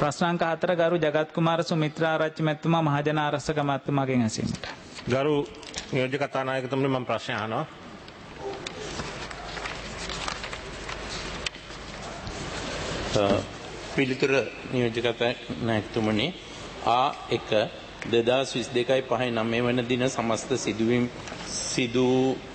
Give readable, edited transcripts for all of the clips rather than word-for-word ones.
ප්‍රශ්නාංක 4 ගරු ජගත් කුමාර සුමිත්‍රාරච්චි මැතිතුමා මහජන ආරක්ෂක මැතිතුමාගෙන් ඇසීමට. ගරු නියෝජ්‍ය කතානායකතුමනි මම ප්‍රශ්න අහනවා. පිළිතුර නියෝජ්‍ය කතානායකතුමනි A1 2022/5/9 වන දින සමස්ත සිදු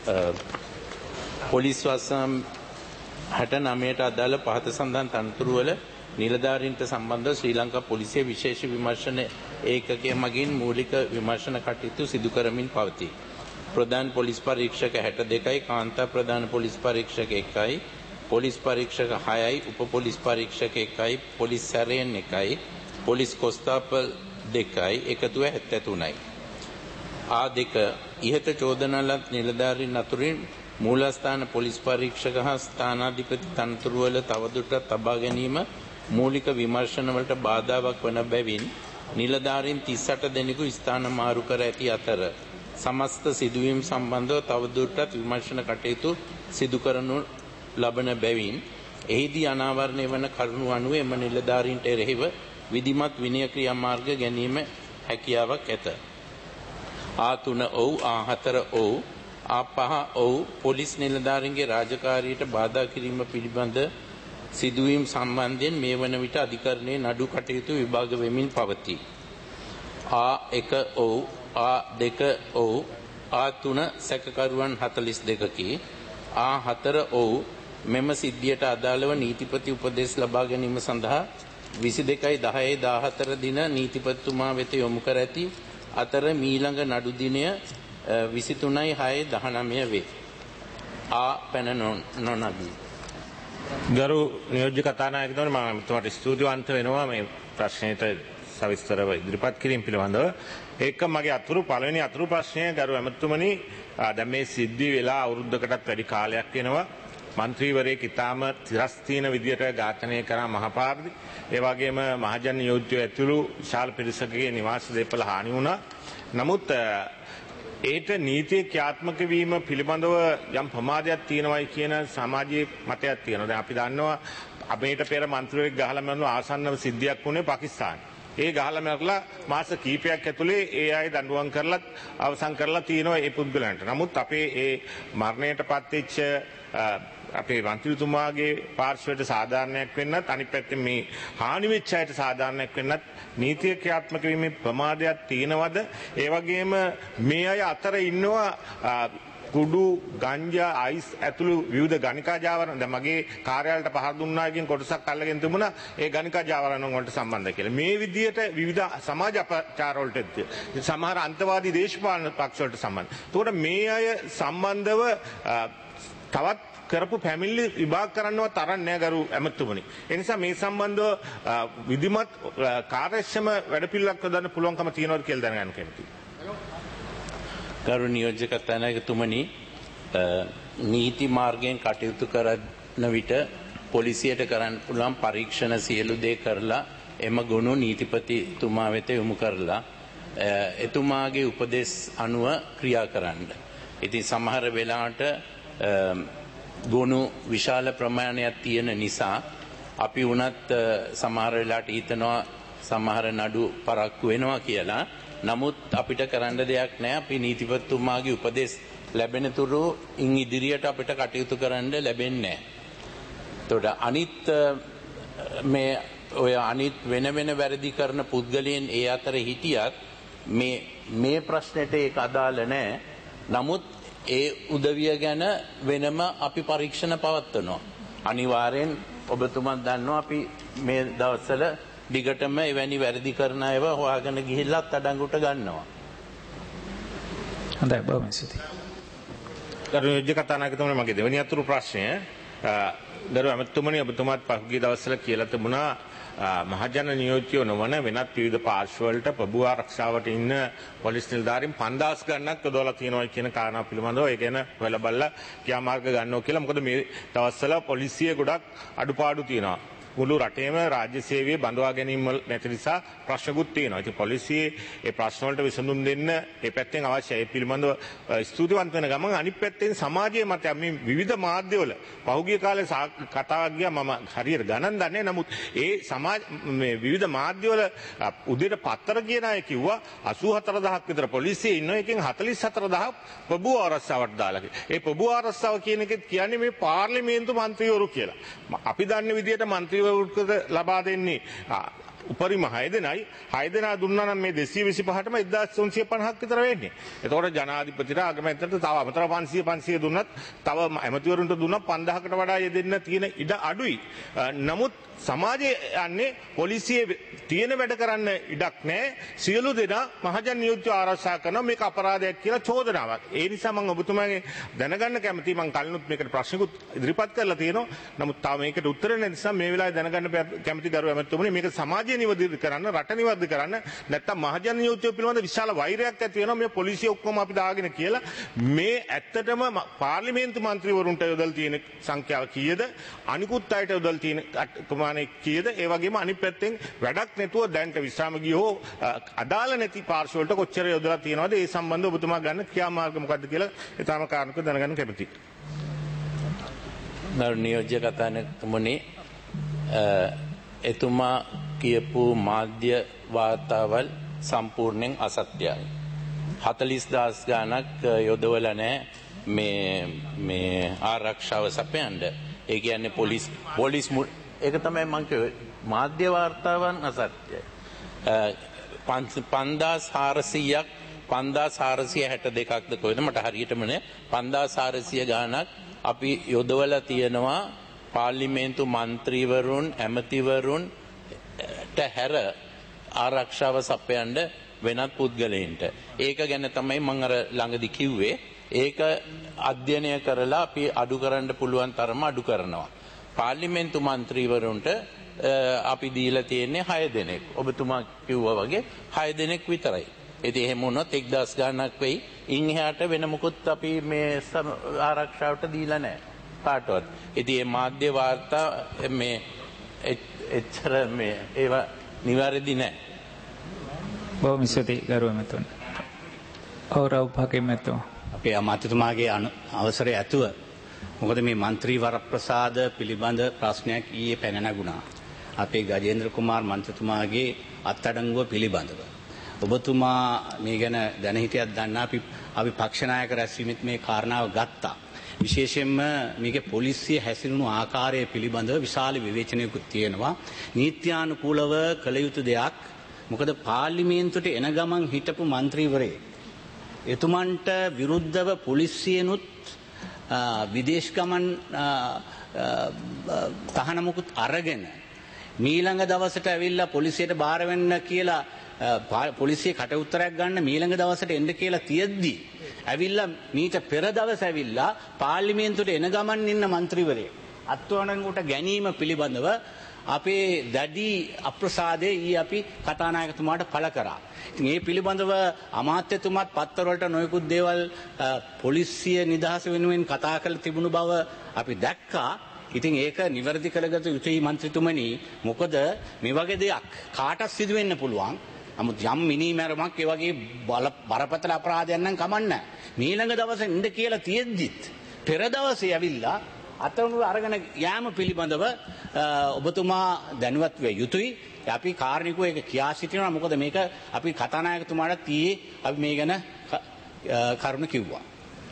පොලිස් වසම් 69ට අදාළ පහත සඳහන් තනතුරු වල නිලධාරීන්ට සම්බන්ධව ශ්‍රී ලංකා පොලිසිය විශේෂ විමර්ශන ඒකකය මගින් මූලික විමර්ශන කටයුතු සිදු කරමින් පවතී. ප්‍රධාන පොලිස් පරීක්ෂක 62යි, කාන්තා ප්‍රධාන පොලිස් පරීක්ෂක 1යි, පොලිස් පරීක්ෂක 6යි, උප පොලිස් පරීක්ෂක 1යි, පොලිස් සැරයන් 1යි, පොලිස් කොස්තාපල් 2යි, එකතුව 73යි. A2 ඉහත චෝදනා ලත් නිලධාරීන් අතුරින් මූලස්ථාන පොලිස් පරීක්ෂක හා ස්ථානාධිපති තනතුරු වල තවදුරටත් තබා ගැනීම මූලික විමර්ශන වලට බාධාවක් වන බැවින් නිලධාරීන් 38 දෙනෙකු ස්ථාන මාරු කර ඇති අතර සමස්ත සිදුවීම් සම්බන්ධව තවදුරටත් විමර්ශන කටයුතු සිදු කරනු ලබන බැවින් එහිදී අනාවරණය වන කරුණු අනුව එම නිලධාරීන්ට එරෙහිව විධිමත් විනය ක්‍රියාමාර්ග ගැනීම හැකියාවක් ඇත. A3 ඔව්, A4 ඔව්, A5 ඔව් පොලිස් නිලධාරීන්ගේ රාජකාරියට බාධා කිරීම පිළිබඳ සිදුවීම් සම්බන්ධයෙන් මේ වන විට අධිකරණයේ නඩු කටයුතු විභාග වෙමින් පවතී. A1 ඔව්, A2 ඔව්, A3 සැකකරුවන් 42කි, A4 ඔව් මෙම සිද්ධියට අදාළව නීතිපති උපදෙස් ලබා ගැනීම සඳහා 22/10/14 දින නීතිපතිතුමා වෙත යොමු කර ඇති අතර මීළඟ නඩු දිනය 23/6/19 වේ. පැන නොනගී. ගරු නියෝජ්‍ය කතානායකතුමනි මම තුමාට ස්තුතිවන්ත වෙනවා මේ ප්‍රශ්නයට සවිස්තරව ඉදිරිපත් කිරීම පිළිබඳව. ඒක මගේ පළවෙනි අතුරු ප්‍රශ්නය ගරු ඇමතුමනි දැන් මේ සිද්ධි වෙලා අවුරුද්දකටත් වැඩි කාලයක් වෙනවා. මන්ත්‍රීවරයෙක් ඉතාම තිරස්තීන විදියට ඝාතනය කරා මහපාරදී. ඒ වගේම මහජන නියෝජ්‍යය ඇතුළු විශාල පිරිසකගේ නිවාස දේපල හානි වුණා. නමුත් ඒට නීතිය ක්‍රියාත්මක වීම පිළිබඳව යම් ප්‍රමාදයක් තියෙනවායි කියන සමාජයේ මතයක් තියෙනවා. දැන් අපි දන්නවා අපේට පෙර මන්ත්‍රීවරයෙක් ගහලා මරන ආසන්නව සිද්ධියක් වුණේ පාකිස්තානයේ. ඒ ගහලා මරලා මාස කිහිපයක් ඇතුලේ ඒ අය දඬුවම් කරලත් අවසන් කරලා තියෙනවා ඒ පුද්ගලයන්ට. නමුත් අපේ ඒ මරණයටපත් වෙච්ච අපේ මන්ත්‍රීතුමාගේ පාර්ශවයට සාධාරණයක් වෙන්නත් අනිත් පැත්තෙන් මේ හානි වෙච්ච අයට සාධාරණයක් වෙන්නත් නීතිය ක්‍රියාත්මක වීමේ ප්‍රමාදයක් තියෙනවද? ඒ වගේම මේ අය අතර ඉන්නවා කුඩු ගංජා අයිස් ඇතුළු විවිධ ගණිකා ජාවාරම්. දැන් මගේ කාර්යාලයට පහර දුන්නා කියන කොටසක් අල්ලගෙන තිබුණා ඒ ගණිකා ජාවාරම් වලට සම්බන්ධ කියලා. මේ විදිහට විවිධ සමාජ අපචාර වලට සමහර අන්තවාදී දේශපාලන පක්ෂ වලට සම්බන්ධ. එතකොට මේ අය සම්බන්ධව තවත් කරපු පැමිණිලි විභාග කරන්නවත් තරම් නෑ ගරු ඇමතුමනි. ඒ නිසා මේ සම්බන්ධව විධිමත් කාර්යක්ෂම වැඩපිළිවෙලක් හදන්න පුළුවන්කම තියෙනවද කියලා දැනගන්න කැමතියි. ගරු නියෝජ්‍ය කතානායකතුමනි නීති මාර්ගයෙන් කටයුතු කරන විට පොලිසියට කරන්න පුළුවන් පරීක්ෂණ සියලු දේ කරලා එම ගුණ නීතිපතිතුමා වෙත යොමු කරලා එතුමාගේ උපදෙස් අනුව ක්‍රියා කරන්න. ඉතින් සමහර වෙලාවට ගුණ විශාල ප්‍රමාණයක් තියෙන නිසා අපි වුණත් සමහර වෙලාවට හිතනවා සමහර නඩු පරක්කු වෙනවා කියලා. නමුත් අපිට කරන්න දෙයක් නැහැ. අපි නීතිපතිතුමාගේ උපදෙස් ලැබෙන තුරු ඉන් ඉදිරියට අපිට කටයුතු කරන්න ලැබෙන්නේ නැහැ. එතකොට අනිත් වෙන වැරදි කරන පුද්ගලයන් ඒ අතර හිටියත් මේ ප්‍රශ්නෙට ඒක අදාළ නැහැ. නමුත් ඒ උදවිය ගැන වෙනම අපි පරීක්ෂණ පවත්වනවා. අනිවාර්යෙන් ඔබතුමන් දන්නවා අපි මේ දවස්වල දිගටම එවැනි වැරදි කරන අයව හොයාගෙන ගිහිල්ලත් අඩංගුට ගන්නවා. හොඳයි බොහොම ස්තුතියි. ගරු නියෝජ්‍ය කතානායකතුමනි මගේ දෙවෙනි අතුරු ප්‍රශ්නය ගරු ඇමතුමනි ඔබතුමාත් පහුගිය දවස්වල කියලා තිබුණා මහජන නියෝජ්‍යයෝ නොවන වෙනත් විවිධ පාර්ශ්වවලට ප්‍රභූ ආරක්ෂාවට ඉන්න පොලිස් නිලධාරීන් 5000 ගණනක් යොදවලා තියෙනවා කියන කාරණා පිළිබඳව ඒ ගැන හොයලා බලලා ක්‍රියාමාර්ග ගන්නවා කියලා. මොකද මේ දවස්වල පොලිසිය ගොඩක් අඩුපාඩු තියෙනවා. මුළු රටේම රාජ්‍ය සේවයේ බඳවා ගැනීම නැති නිසා ප්‍රශ්නකුත් තියෙනවා. ඉතින් පොලිසියේ ඒ ප්‍රශ්න වලට විසඳුම් දෙන්න ඒ පැත්තෙන් අවශ්‍යයි. ඒ පිළිබඳව ස්තුතිවන්ත වෙන ගමන් අනිත් පැත්තෙන් සමාජයේ මත මේ විවිධ මාධ්‍යවල පහුගිය කාලේ කතාවක් ගියා මම හරියට ගණන් දන්නේ. නමුත් ඒ සමාජ මේ විවිධ මාධ්‍යවල උදේට පත්තර කියන අය කිව්වා 84000ක් විතර පොලිසියේ ඉන්න එකෙන් 44000ක් පොබු ආරක්ෂාවට දාලා. ඒ පොබු ආරක්ෂාව කියන එකත් කියන්නේ මේ පාර්ලිමේන්තු මන්ත්‍රීවරු කියලා. අපි දන්න විදිහට මන්ත්‍රීවරුන්ට ලබා දෙන්නේ උපරිම 6 දෙනයි 6 දෙනා දුන්නා නම් මේ 225ටම 1350ක් විතර වෙන්නේ. එතකොට ජනාධිපතිට අගමැතිට තව අමතර 500 දුන්නත් තව ඇමතිවරුන්ට දුන්නත් 5000කට වඩා යෙදෙන්න තියෙන ඉඩ අඩුයි. නමුත් සමාජයේ යන්නේ පොලිසියේ තියෙන වැඩ කරන්න ඉඩක් නැහැ. සියලු දෙනා මහජන නියෝජ්‍ය ආරක්ෂා කරනවා මේක අපරාධයක් කියලා චෝදනාවක්. ඒ නිසා මම ඔබතුමාගේ දැනගන්න කැමතියි. මම කලිනුත් මේකට ප්‍රශ්නකුත් ඉදිරිපත් කරලා තියෙනවා. නමුත් තාම මේකට උත්තර නැති නිසා මේ වෙලාවේ දැනගන්න කැමති ගරු ඇමතිතුමනි මේක සමාජය නිවැරදි කරන්න රට නිවැරදි කරන්න නැත්තම් මහජන නියෝජ්‍ය පිළිබඳ විශාල වෛරයක් ඇති වෙනවා. මේ පොලිසිය ඔක්කොම අපි දාගෙන කියලා මේ ඇත්තටම පාර්ලිමේන්තු මන්ත්‍රීවරුන්ට යොදලා තියෙන සංඛ්‍යාව කීයද? අනිකුත් අයට යොදලා තියෙන කීයද? ඒ වගේම අනිත් පැත්තෙන් වැඩක් නැතුව දැන්ට විශ්‍රාම ගියෝ අදාළ නැති පාර්ශ්ව වලට කොච්චර යොදලා තියෙනවද? ඒ සම්බන්ධව ඔබතුමා ගන්න ක්‍රියාමාර්ග මොකක්ද කියලා ඊටම කාරණක දැනගන්න කැමතියි. නියෝජ්‍ය කතානායකතුමනි, එතුමා කියපු මාධ්‍ය වාර්තාවල් සම්පූර්ණයෙන් අසත්‍යයි. 40000 ගාණක් යොදවලා නැහැ මේ ආරක්ෂාව සපයන්න. ඒ කියන්නේ පොලිස් ඒක තමයි මම කිව්වේ මාධ්‍ය වාර්තාවන් අසත්‍යයි. 5400ක් 5462ක්ද කොහෙද මට හරියටම නෑ 5400 ගාණක් අපි යොදවලා තියෙනවා පාර්ලිමේන්තු මන්ත්‍රීවරුන් ඇමතිවරුන්ට හැර ආරක්ෂාව සපයන්න වෙනත් පුද්ගලයන්ට. ඒක ගැන තමයි මම අර ළඟදි කිව්වේ. ඒක අධ්‍යයනය කරලා අපි අඩු කරන්න පුළුවන් තරම අඩු කරනවා. පාර්ලිමේන්තු මන්ත්‍රීවරුන්ට අපි දීලා තියෙන්නේ 6 දෙනෙක්. ඔබතුමා කිව්වා වගේ 6 දෙනෙක් විතරයි. ඉතින් එහෙම වුණොත් 1000 ගණනක් වෙයි. ඉන් එහාට වෙන මොකුත් අපි මේ ආරක්ෂාවට දීලා නැහැ කාටවත්. ඉතින් මේ මාධ්‍ය වාර්තා මේ එච්චර මේ ඒවා නිවැරදි නැහැ. බොහොම ස්තුතියි ගරු ඇමතුන්. අවරව භාග්‍යමතු. අපේ අමාත්‍යතුමාගේ අවසරය ඇතුව මොකද මේ മന്ത്രി වරප්‍රසාද පිළිබඳ ප්‍රශ්නයක් ඊයේ පැන නගුණා. අපේ ගජේන්ද්‍ර කුමාර් මන්ත්‍රතුමාගේ අත්අඩංගුව පිළිබඳව. ඔබතුමා මේ ගැන දැන හිටියක් දන්නා අපි පක්ෂ නායක රැස්වීමෙත් මේ කාරණාව ගත්තා. විශේෂයෙන්ම මේකේ පොලිසිය හැසිරුණු ආකාරය පිළිබඳව විශාල විවේචනයකුත් තියෙනවා. නීත්‍යානුකූලව කළ යුතු දෙයක්. මොකද පාර්ලිමේන්තුවට එන ගමන් හිටපු മന്ത്രിවරේ එතුමන්ට විරුද්ධව පොලිසියනුත් විදේශ ගමන් තහනමකුත් අරගෙන මීළඟ දවසට ඇවිල්ලා පොලිසියට බාර වෙන්න කියලා පොලිසිය කටඋත්තරයක් ගන්න මීළඟ දවසට එන්න කියලා තියෙද්දි ඇවිල්ලා මීට පෙර දවස් ඇවිල්ලා පාර්ලිමේන්තුවට එන ගමන් ඉන්න മന്ത്രിවරේ අත්අඩංගුවට ගැනීම පිළිබඳව අපේ දැඩි අප්‍රසාදයේ ඊ අපි කතානායකතුමාට පළ කරා. ඉතින් මේ පිළිබඳව අමාත්‍යතුමාත් පත්තර වලට නොයෙකුත් දේවල් පොලිසිය නිදහස වෙනුවෙන් කතා කරලා තිබුණු බව අපි දැක්කා. ඉතින් ඒක නිවැරදි කරගත යුතුයි මන්ත්‍රීතුමනි. මොකද මේ වගේ දෙයක් කාටත් සිදු වෙන්න පුළුවන්. නමුත් යම් මිනිමැරුමක් ඒ වගේ බරපතල අපරාධයක් නම් කමන්නේ. මීළඟ දවසේ ඉන්න කියලා තියෙද්දිත් පෙර දවසේ ඇවිල්ලා අතනුව අරගෙන යාම පිළිබඳව ඔබතුමා දැනුවත් විය යුතුයි. අපි කාර්නිකව ඒක කියා සිටිනවා. මොකද මේක අපි කතානායකතුමාට ඊයේ අපි මේ ගැන කරුණ කිව්වා.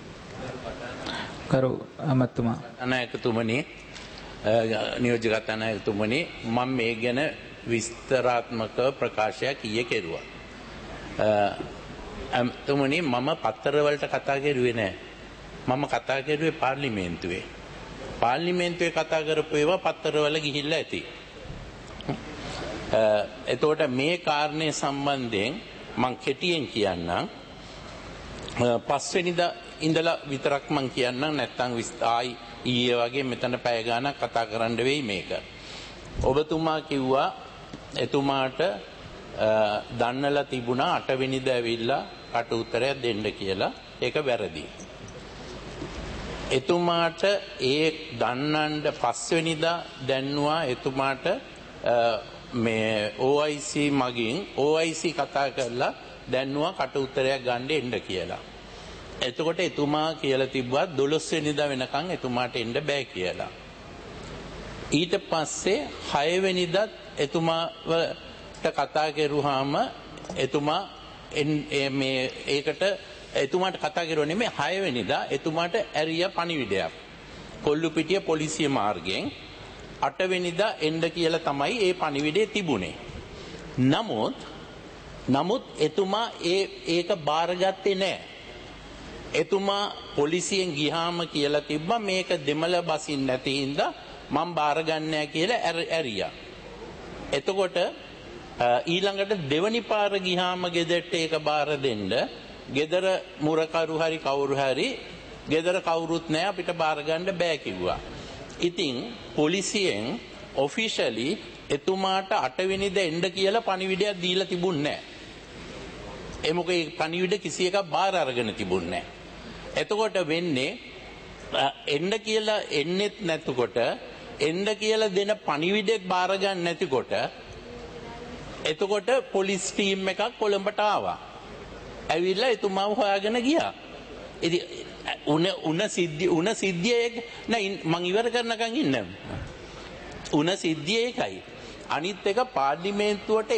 කරු අමතුමා අනායකතුමනි නියෝජ්‍ය කතානායකතුමනි මම මේ ගැන විස්තරාත්මක ප්‍රකාශයක් ඊයේ කෙරුවා. තුමනි මම පත්තර වලට කතා කරුවේ නෑ. මම කතා කරුවේ පාර්ලිමේන්තුවේ. පාර්ලිමේන්තුවේ කතා කරපු ඒවා පත්තරවල ගිහිල්ලා ඇති. එතකොට මේ කාරණේ සම්බන්ධයෙන් මම කෙටියෙන් කියන්නම්. පස්වෙනිදා ඉඳලා විතරක් මම කියන්නම් නැත්නම් ආයි ඊයේ වගේ මෙතන පැය ගාණක් කතා කරන්න වෙයි මේක. ඔබතුමා කිව්වා එතුමාට දන්නලා තිබුණා 8 වෙනිදා ඇවිල්ලා කට උත්තරයක් දෙන්න කියලා. ඒක වැරදි. එතුමාට ඒ ගන්නන්ට පස්වෙනිදා දැන්වා එතුමාට මේ OIC මගින් OIC කතා කරලා දැන්වා කට උත්තරයක් ගන්න එන්න කියලා. එතකොට එතුමා කියලා තිබ්බා 12 වෙනිදා වෙනකන් එතුමාට එන්න බෑ කියලා. ඊට පස්සේ 6 වෙනිදාත් එතුමාට කතා කරුවාම එතුමා මේ ඒකට එතුමාට කතා කරුවා නෙමෙයි 6 වෙනිදා එතුමාට ඇරිය පණිවිඩයක්. කොල්ලුපිටිය පොලිසිය මාර්ගයෙන් 8 වෙනිදා එන්න කියලා තමයි ඒ පණිවිඩය තිබුණේ. නමුත් එතුමා ඒක බාරගත්තේ නැහැ. එතුමා පොලිසියෙන් ගියාම කියලා තිබ්බා මේක දෙමළ බසින් නැති හින්දා මම බාරගන්නේ කියලා ඇරියා. එතකොට ඊළඟට දෙවනි පාර ගියාම ගෙදරට ඒක බාර දෙන්න ගෙදර මුරකරු හරි කවුරු හරි ගෙදර කවුරුත් නැහැ අපිට බාර ගන්න බෑ කිව්වා. ඉතින් පොලිසියෙන් ඔෆිෂලි එතුමාට 8 වෙනිදා එන්න කියලා පණිවිඩයක් දීලා තිබුණේ නැහැ. මොකද ඒ පණිවිඩ කිසි එකක් බාර අරගෙන තිබුණේ නැහැ. එතකොට වෙන්නේ එන්න කියලා එන්නෙත් නැතුකොට එන්න කියලා දෙන පණිවිඩයක් බාර ගන්න නැතිකොට එතකොට පොලිස් ටීම් එකක් කොළඹට ආවා. ඇවිල්ලා එතුමාව හොයාගෙන ගියා. ඉතින් උන සිද්ධිය නෑ මං ඉවර කරනකන් ඉන්න. උන සිද්ධිය ඒකයි. අනිත් එක පාර්ලිමේන්තුවට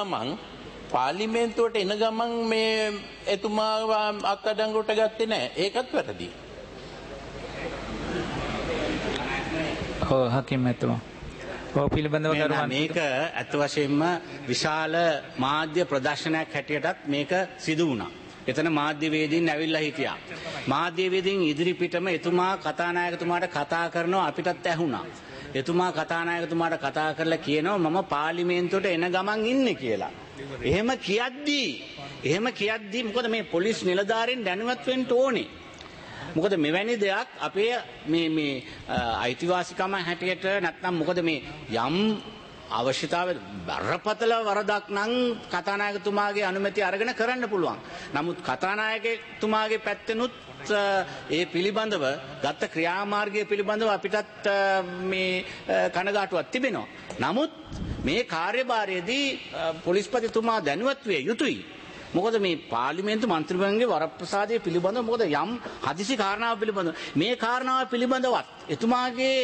එන ගමන් මේ එතුමාව අත්අඩංගුවට ගත්තේ නෑ. ඒකත් වැරදි. හකිම් එතුමා. ඔව් පිළිබඳව කරුවන් මේක අත් වශයෙන්ම විශාල මාධ්‍ය ප්‍රදර්ශනයක් හැටියටත් මේක සිදු වුණා. එතන මාධ්‍යවේදීන් ඇවිල්ලා හිටියා. මාධ්‍යවේදීන් ඉදිරිපිටම එතුමා කතානායකතුමාට කතා කරනවා අපිටත් ඇහුණා. එතුමා කතානායකතුමාට කතා කරලා කියනවා මම පාර්ලිමේන්තුවට එන ගමන් ඉන්නේ කියලා. එහෙම කියද්දී මොකද මේ පොලිස් නිලධාරීන් දැනුවත් වෙන්න ඕනේ. මොකද මෙවැනි දෙයක් අපේ මේ අයිතිවාසිකම හැටියට නැත්නම් මොකද මේ යම් අවශ්‍යතාවය බරපතල වරදක් නම් කතානායකතුමාගේ අනුමැතිය අරගෙන කරන්න පුළුවන්. නමුත් කතානායකතුමාගේ පැත්තෙනුත් ඒ පිළිබඳව ගත්ත ක්‍රියාමාර්ගය පිළිබඳව අපිටත් මේ කනගාටුවක් තිබෙනවා. නමුත් මේ කාර්යභාරයේදී පොලිස්පතිතුමා දැනුවත් විය යුතුයි. මොකද මේ පාර්ලිමේන්තු මන්ත්‍රීවරුන්ගේ වරප්‍රසාදය පිළිබඳව මොකද යම් හදිසි කාරණාවක් පිළිබඳව මේ කාරණාව පිළිබඳවත් එතුමාගේ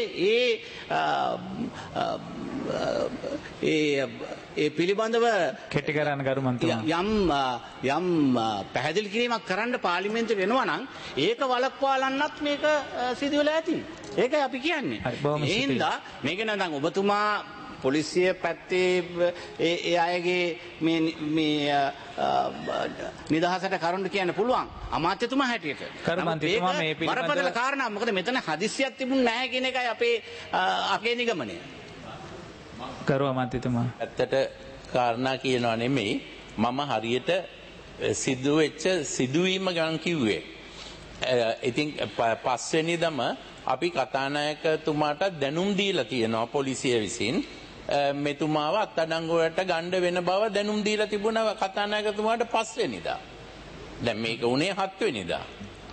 ඒ පිළිබඳව කෙටි කරන්න ගරු මන්ත්‍රීතුමා යම් පැහැදිලි කිරීමක් කරන්න පාර්ලිමේන්තුවට එනවා නම් ඒක වළක්වාලන්නත් මේක සිදු වෙලා ඇති. ඒකයි අපි කියන්නේ. ඒ හින්දා මේක නේද ඔබතුමා පොලිසිය පැත්තේ ඒ අයගේ මේ නිදහසට කරුණු කියන්න පුළුවන් අමාත්‍යතුමා හැටියට. කරුමන්ත්‍රීතුමා මේ පිළිබඳව බරපතල කාරණා මොකද මෙතන හදිස්සියක් තිබුණ නැහැ කියන එකයි අපේ නිගමනය. කරු අමාත්‍යතුමා. ඇත්තට කාරණා කියනවා නෙමෙයි මම හරියට සිදුවෙච්ච සිදුවීම ගණන් කිව්වේ. ඉතින් පස්වෙනිදම අපි කතානායකතුමාට දැනුම් දීලා තියෙනවා පොලිසිය විසින්. මෙතුමාව අත්අඩංගුවට ගන්න වෙන බව දැනුම් දීලා තිබුණා කතානායකතුමාට 5 වෙනිදා. දැන් මේක උනේ 7 වෙනිදා.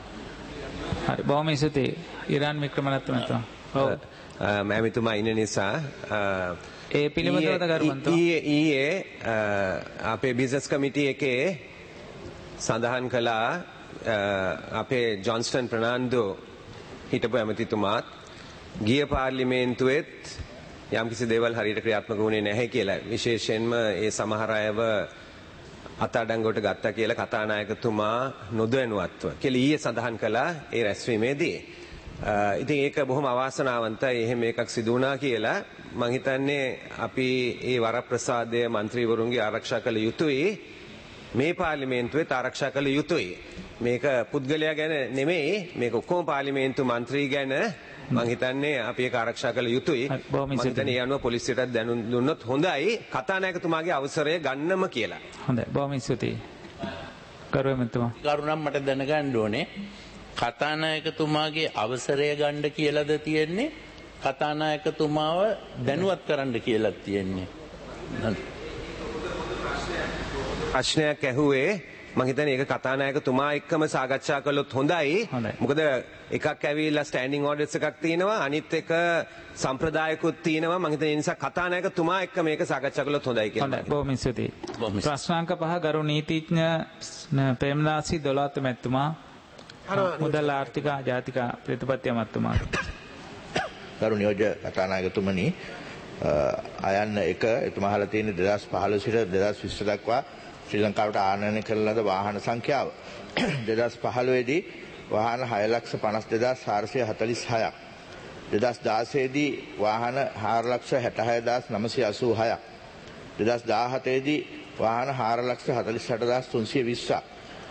හරි බොහොම ස්තුතියි. ඉරාන් වික්‍රමරත්න මහත්මයා. ඔව්. මෑමිතුමා ඉන්න නිසා ඒ පිළිබඳව කරුමන්තෝ ඊයේ අපේ බිස්නස් කමිටි එකේ සඳහන් කළා අපේ ජොන්ස්ටන් ප්‍රනාන්දු හිටපු ඇමතිතුමාත් ගිය පාර්ලිමේන්තුවෙත් යම්කිසි දේවල් හරියට ක්‍රියාත්මක වුණේ නැහැ කියලා විශේෂයෙන්ම ඒ සමහර අයව අත්අඩංගුවට ගත්තා කියලා කතානායකතුමා නොදැනුවත්ව කියලා ඊයේ සඳහන් කළා ඒ රැස්වීමේදී. ඉතින් ඒක බොහොම අවාසනාවන්තයි එහෙම එකක් සිදු වුණා කියලා. මම හිතන්නේ අපි ඒ වරප්‍රසාදය മന്ത്രിවරුන්ගේ ආරක්ෂා කළ යුතුයි. මේ පාර්ලිමේන්තුවේ ආරක්ෂා කළ යුතුයි. මේක පුද්ගලයා ගැන නෙමෙයි මේක ඔක්කොම පාර්ලිමේන්තු മന്ത്രി ගැන මම හිතන්නේ අපි ඒක ආරක්ෂා කළ යුතුයි. මම හිතන්නේ ඒ අනුව පොලිසියටත් දැනුම් දුන්නොත් හොඳයි කතානායකතුමාගේ අවසරය ගන්නම කියලා. හොඳයි බොහොම ස්තුතියි. කරුමන්තුමා. කරුණම් මට දැනගන්න ඕනේ කතානායකතුමාගේ අවසරය ගන්න කියලාද තියෙන්නේ කතානායකතුමාව දැනුවත් කරන්න කියලා තියෙන්නේ. ප්‍රශ්නයක් ඇහුවේ මම හිතන්නේ ඒක කතානායකතුමා එක්කම සාකච්ඡා කළොත් හොඳයි. හොඳයි. මොකද එකක් ඇවිල්ලා ස්ටෑන්ඩින් ඕඩර්ස් එකක් තියෙනවා අනිත් එක සම්ප්‍රදායකුත් තියෙනවා. මම හිතන්නේ ඒ නිසා කතානායකතුමා එක්ක මේක සාකච්ඡා කළොත් හොඳයි කියලා. හොඳයි බොහොම ස්තුතියි. ප්‍රශ්නාංක 5 ගරු නීතිඥ ප්‍රේමදාසි දොළාත් මැතිතුමා මුදල් ආර්ථික ජාතික ප්‍රතිපත්ති අමාත්‍යතුමා. ගරු නියෝජ්‍ය කතානායකතුමනි අයන්න එක එතුමා අහලා තියෙන 2015 සිට 2020 දක්වා ශ්‍රී ලංකාවට ආනයනය කරන ලද වාහන සංඛ්‍යාව 2015 දී වාහන 6,52,446ක් 2016 දී වාහන 4,66,986ක් 2017 දී වාහන 4,48,320ක්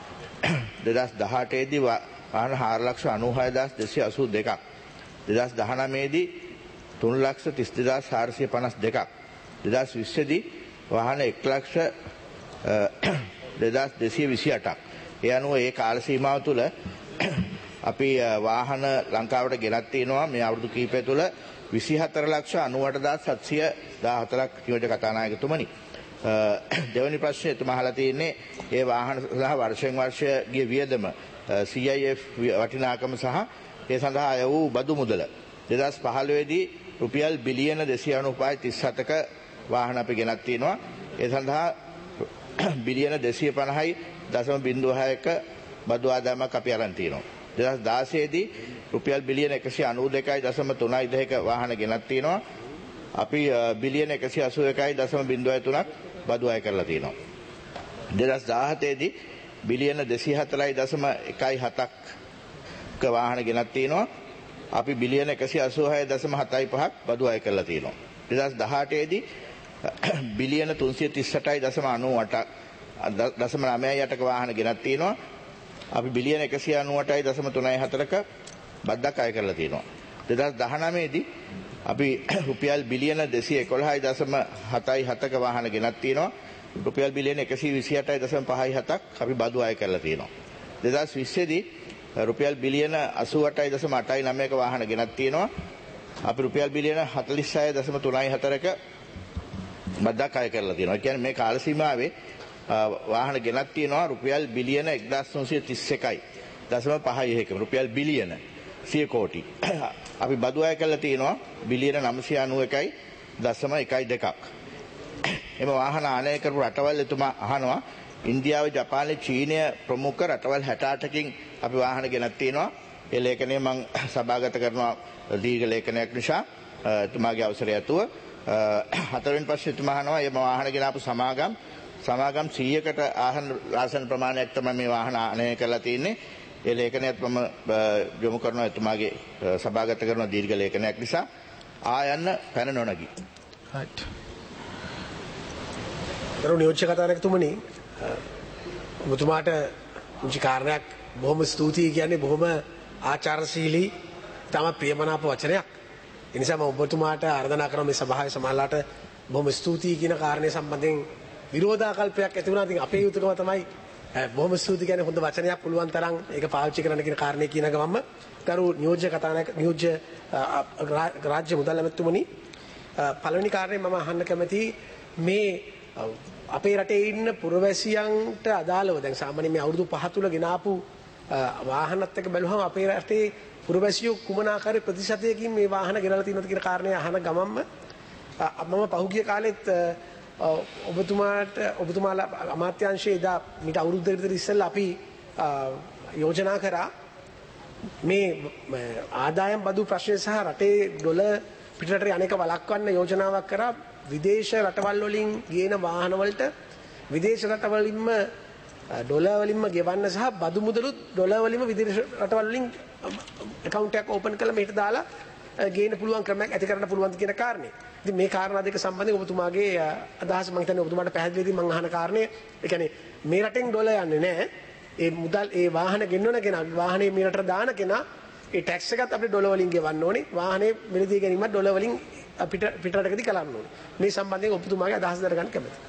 2018 දී වාහන 4,96,282ක් 2019 දී 3,32,452ක් 2020 දී වාහන 1,02,228ක්. ඒ අනුව ඒ කාල සීමාව තුළ අපි වාහන ලංකාවට ගෙනත් තියෙනවා මේ අවුරුදු කිහිපය තුළ 24,98,714ක් නියෝජ්‍ය කතානායකතුමනි. දෙවැනි ප්‍රශ්නය එතුමා අහලා තියෙන්නේ ඒ වාහන සඳහා වර්ෂයෙන් වර්ෂය ගිය වියදම CIF වටිනාකම සහ ඒ සඳහා අය වූ බදු මුදල 2015 දී රුපියල් බිලියන 295.37ක වාහන අපි ගෙනත් තියෙනවා. ඒ සඳහා බිලියන 250.06ක බදු ආදායමක් අපි අරන් තියෙනවා. 2016 දී රුපියල් බිලියන 192.32ක වාහන ගෙනත් තියෙනවා. අපි බිලියන 181.03ක් බදු අය කරලා තියෙනවා. 2017 දී බිලියන 240.17ක වාහන ගෙනත් තියෙනවා. අපි බිලියන 186.75ක් බදු අය කරලා තියෙනවා. 2018 දී බිලියන 338.98ක වාහන ගෙනත් තියෙනවා. අපි බිලියන 198.34ක බද්දක් අය කරලා තියෙනවා. 2019 දී අපි රුපියල් බිලියන 211.77ක වාහන ගෙනත් තියෙනවා. රුපියල් බිලියන 128.57ක් අපි බදු අය කරලා තියෙනවා. 2020 දී රුපියල් බිලියන 88.89ක වාහන ගෙනත් තියෙනවා. අපි රුපියල් බිලියන 46.34ක බද්දක් අය කරලා තියෙනවා. ඒ කියන්නේ මේ කාල සීමාවේ වාහන ගෙනත් තියෙනවා රුපියල් බිලියන 1331.51 රුපියල් බිලියන 100 කෝටි. අපි බදු අය කරලා තියෙනවා බිලියන 991.12ක්. එම වාහන ආනයනය කරපු රටවල් එතුමා අහනවා ඉන්දියාව, ජපානය, චීනය ප්‍රමුඛ රටවල් 68කින් අපි වාහන ගෙනත් තියෙනවා. ඒ ලේඛනය මම සභාගත කරනවා දීර්ඝ ලේඛනයක් නිසා එතුමාගේ අවසරය ඇතුව. හතරවෙනි ප්‍රශ්නේ එතුමා අහනවා මේ වාහන ගෙනාපු සමාගම් 100කට ආසන ප්‍රමාණයක් තමයි මේ වාහන ආනයනය කරලා තියෙන්නේ. ඒ ලේඛනයත් මම යොමු කරනවා එතුමාගේ සභාගත කරන දීර්ඝ ලේඛනයක් නිසා ආයන්න පැන නොනගී. right. ගරු නියෝජ්‍ය කතානායකතුමනි ඔබතුමාට මුචි කාරණයක් බොහොම ස්තුතියි කියන්නේ බොහොම ආචාරශීලී තම ප්‍රියමනාප වචනයක්. ඒ නිසා මම ඔබතුමාට ආරාධනා කරනවා මේ සභාවේ සමහරලාට බොහොම ස්තුතියි කියන කාරණේ සම්බන්ධයෙන් විරෝධාකල්පයක් ඇති වුණා. ඉතින් අපේ යුතුයකම තමයි බොහොම ස්තුති කියන්නේ හොඳ වචනයක් පුළුවන් තරම් ඒක පාවිච්චි කරන්න කියන කාරණේ කියන ගමන්ම ගරු නියෝජ්‍ය කතානායක නියෝජ්‍ය රාජ්‍ය මුදල් ඇමතුමනි පළවෙනි කාරණේ මම අහන්න කැමති මේ අපේ රටේ ඉන්න පුරවැසියන්ට අදාළව දැන් සාමාන්‍යයෙන් මේ අවුරුදු 5 තුල ගෙනාපු වාහනත් එක්ක බැලුවම අපේ රටේ පුරවැසියෝ කුමන ආකාරයේ ප්‍රතිශතයකින් මේ වාහන ගෙනලා තියෙනවද කියන කාරණේ අහන ගමන්ම මම පහුගිය කාලෙත් ඔබතුමාලා අමාත්‍යාංශයේ එදා මීට අවුරුදු දෙකකට විතර ඉස්සෙල්ලා අපි යෝජනා කරා මේ ආදායම් බදු ප්‍රශ්නය සහ රටේ ඩොලර් පිටරට අනේක වළක්වන්න යෝජනාවක් කරා. විදේශ රටවල් වලින් ගේන වාහන වලට විදේශ රටවලින්ම ඩොලර් වලින්ම ගෙවන්න සහ බදු මුදලුත් ඩොලර් වලින්ම විදේශ රටවල් වලින් account එකක් open කරලා මේකට දාලා ගේන්න පුළුවන් ක්‍රමයක් ඇති කරන්න පුළුවන් කියන කාරණේ. ඉතින් මේ කාරණා දෙක සම්බන්ධයෙන් ඔබතුමාගේ අදහස මම හිතන්නේ ඔබතුමාට පැහැදිලිදී මම අහන කාරණේ ඒ කියන්නේ මේ රටෙන් ඩොලර් යන්නේ නැහැ. ඒ මුදල් ඒ වාහන ගෙන්වන කෙනා වාහනේ මේ රටට දාන කෙනා ඒ ටැක්ස් එකත් අපිට ඩොලර් වලින් ගෙවන්න ඕනේ. වාහනේ මිලදී ගැනීමත් ඩොලර් වලින් පිටරටකදී කරන්න ඕනේ. මේ සම්බන්ධයෙන් ඔබතුමාගේ අදහස් දරගන්න කැමතියි.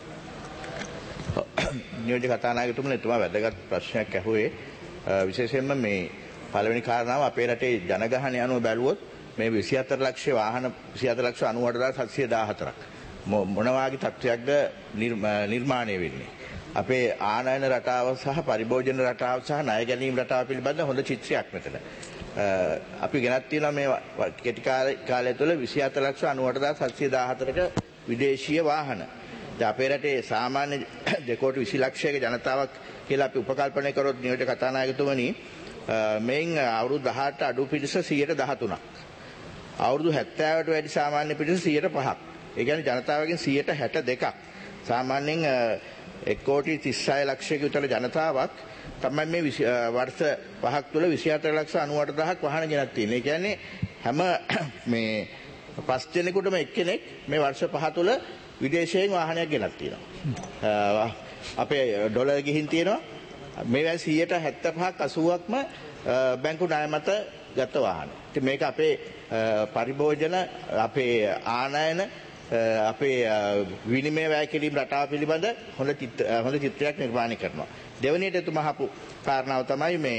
නියෝජ්‍ය කතානායකතුමනි එතුමා වැදගත් ප්‍රශ්නයක් ඇහුවේ. විශේෂයෙන්ම මේ පළවෙනි කාරණාව අපේ රටේ ජනගහනය අනුව බැලුවොත් මේ 24 ලක්ෂ වාහන 24,98,714ක් මොන වාගේ තත්ත්වයක්ද නිර්මාණය වෙන්නේ. අපේ ආනයන රටාව සහ පරිභෝජන රටාව සහ ණය ගැනීම රටාව පිළිබඳ හොඳ චිත්‍රයක් මෙතන. අපි ගෙනත් තියෙනවා මේ කෙටි කාලය තුළ 24,98,714ක විදේශීය වාහන. දැන් අපේ රටේ සාමාන්‍ය 2,20,00,000ක ජනතාවක් කියලා අපි උපකල්පනය කරොත් නියෝජ්‍ය කතානායකතුමනි මෙයින් අවුරුදු 18ට අඩු පිරිස 13%ක්. අවුරුදු 70ට වැඩි සාමාන්‍ය පිරිස 5%ක්. ඒ කියන්නේ ජනතාවගෙන් 62%ක්. සාමාන්‍යයෙන් 1,36,00,000ක විතර ජනතාවක් තමයි මේ වර්ෂ 5ක් තුළ 24,98,000ක් වාහන ගෙනත් තියෙන්නේ. ඒ කියන්නේ හැම මේ 5 දෙනෙකුටම එක්කෙනෙක් මේ වර්ෂ 5 තුළ විදේශයෙන් වාහනයක් ගෙනත් තියෙනවා. අපේ ඩොලර් ගිහින් තියෙනවා. මේවා 75%ක් 80%ක්ම බැංකු ණය මත ගත වාහන. ඉතින් මේක අපේ පරිභෝජන අපේ ආනයන අපේ විනිමය වැය කිරීම රටාව පිළිබඳ හොඳ චිත්‍රයක් නිර්මාණය කරනවා. දෙවැනියට එතුමා අහපු කාරණාව තමයි මේ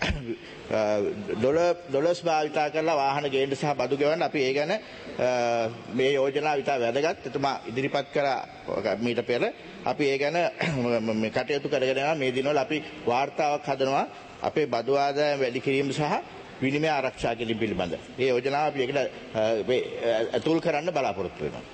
ඩොලර්ස් භාවිතා කරලා වාහන ගේන්න සහ බදු ගෙවන්න අපි ඒ ගැන මේ යෝජනාව ඉතා වැදගත්. එතුමා ඉදිරිපත් කරා මීට පෙර අපි ඒ ගැන මේ කටයුතු කරගෙන යනවා. මේ දිනවල අපි වාර්තාවක් හදනවා අපේ බදු ආදායම වැඩි කිරීම සහ විනිමය ආරක්ෂා කිරීම පිළිබඳ. මේ යෝජනාව අපි ඒකට අතුල් කරන්න බලාපොරොත්තු වෙනවා.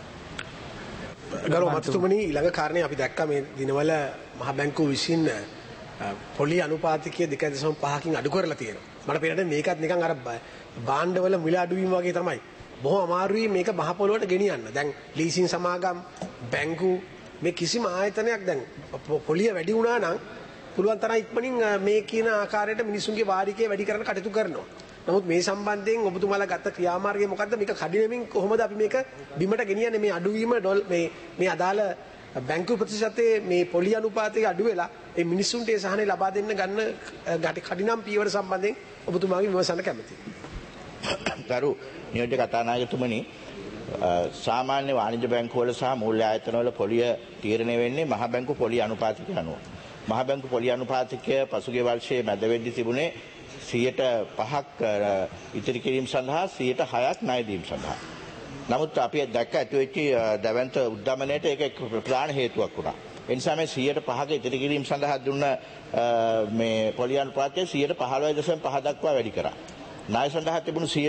ගරු මන්ත්‍රීතුමනි ඊළඟ කාරණේ අපි දැක්කා මේ දිනවල මහ බැංකුව විසින් පොලි අනුපාතිකය 2.5කින් අඩු කරලා තියෙනවා. මට පේන්නේ මේකත් නිකන් අර භාණ්ඩවල මිල අඩුවීම වගේ තමයි. බොහොම අමාරුයි මේක මහ පොළොවට ගෙනියන්න. දැන් ලීසින් සමාගම් බැංකු මේ කිසිම ආයතනයක් දැන් පොලිය වැඩි වුණා නම් පුළුවන් තරම් ඉක්මනින් මේ කියන ආකාරයට මිනිසුන්ගේ වාරිකය වැඩි කරන්න කටයුතු කරනවා. නමුත් මේ සම්බන්ධයෙන් ඔබතුමාලා ගත්ත ක්‍රියාමාර්ගය මොකද්ද? මේක කඩිනමින් කොහොමද අපි මේක බිමට ගෙනියන්නේ? මේ අඩුවීම මේ අදාළ බැංකු ප්‍රතිශතයේ මේ පොලි අනුපාතය අඩු වෙලා ඒ මිනිසුන්ට ඒ සහනේ ලබා දෙන්න ගන්න කඩිනම් පියවර සම්බන්ධයෙන් ඔබතුමාගේ විමසන්න කැමතියි. ගරු නියෝජ්‍ය කතානායකතුමනි සාමාන්‍ය වාණිජ්‍ය බැංකුවල සහ මූල්‍ය ආයතනවල පොලිය තීරණය වෙන්නේ මහ බැංකු පොලි අනුපාතිකය අනුව. මහ බැංකු පොලි අනුපාතිකය පසුගිය වර්ෂයේ මැද වෙද්දී තිබුණේ 5% ඉතිරි කිරීම සඳහා 6% ණය දීම සඳහා. නමුත් අපි දැක්ක ඇතිවෙච්ච දැවැන්ත උද්දමනයට ඒක ප්‍රධාන හේතුවක් වුණා. ඒ නිසා මේ 5% ඉතිරි කිරීම සඳහා දුන්න මේ පොලි අනුපාතය 15.5 දක්වා වැඩි කරා. ණය සඳහා තිබුණු 6%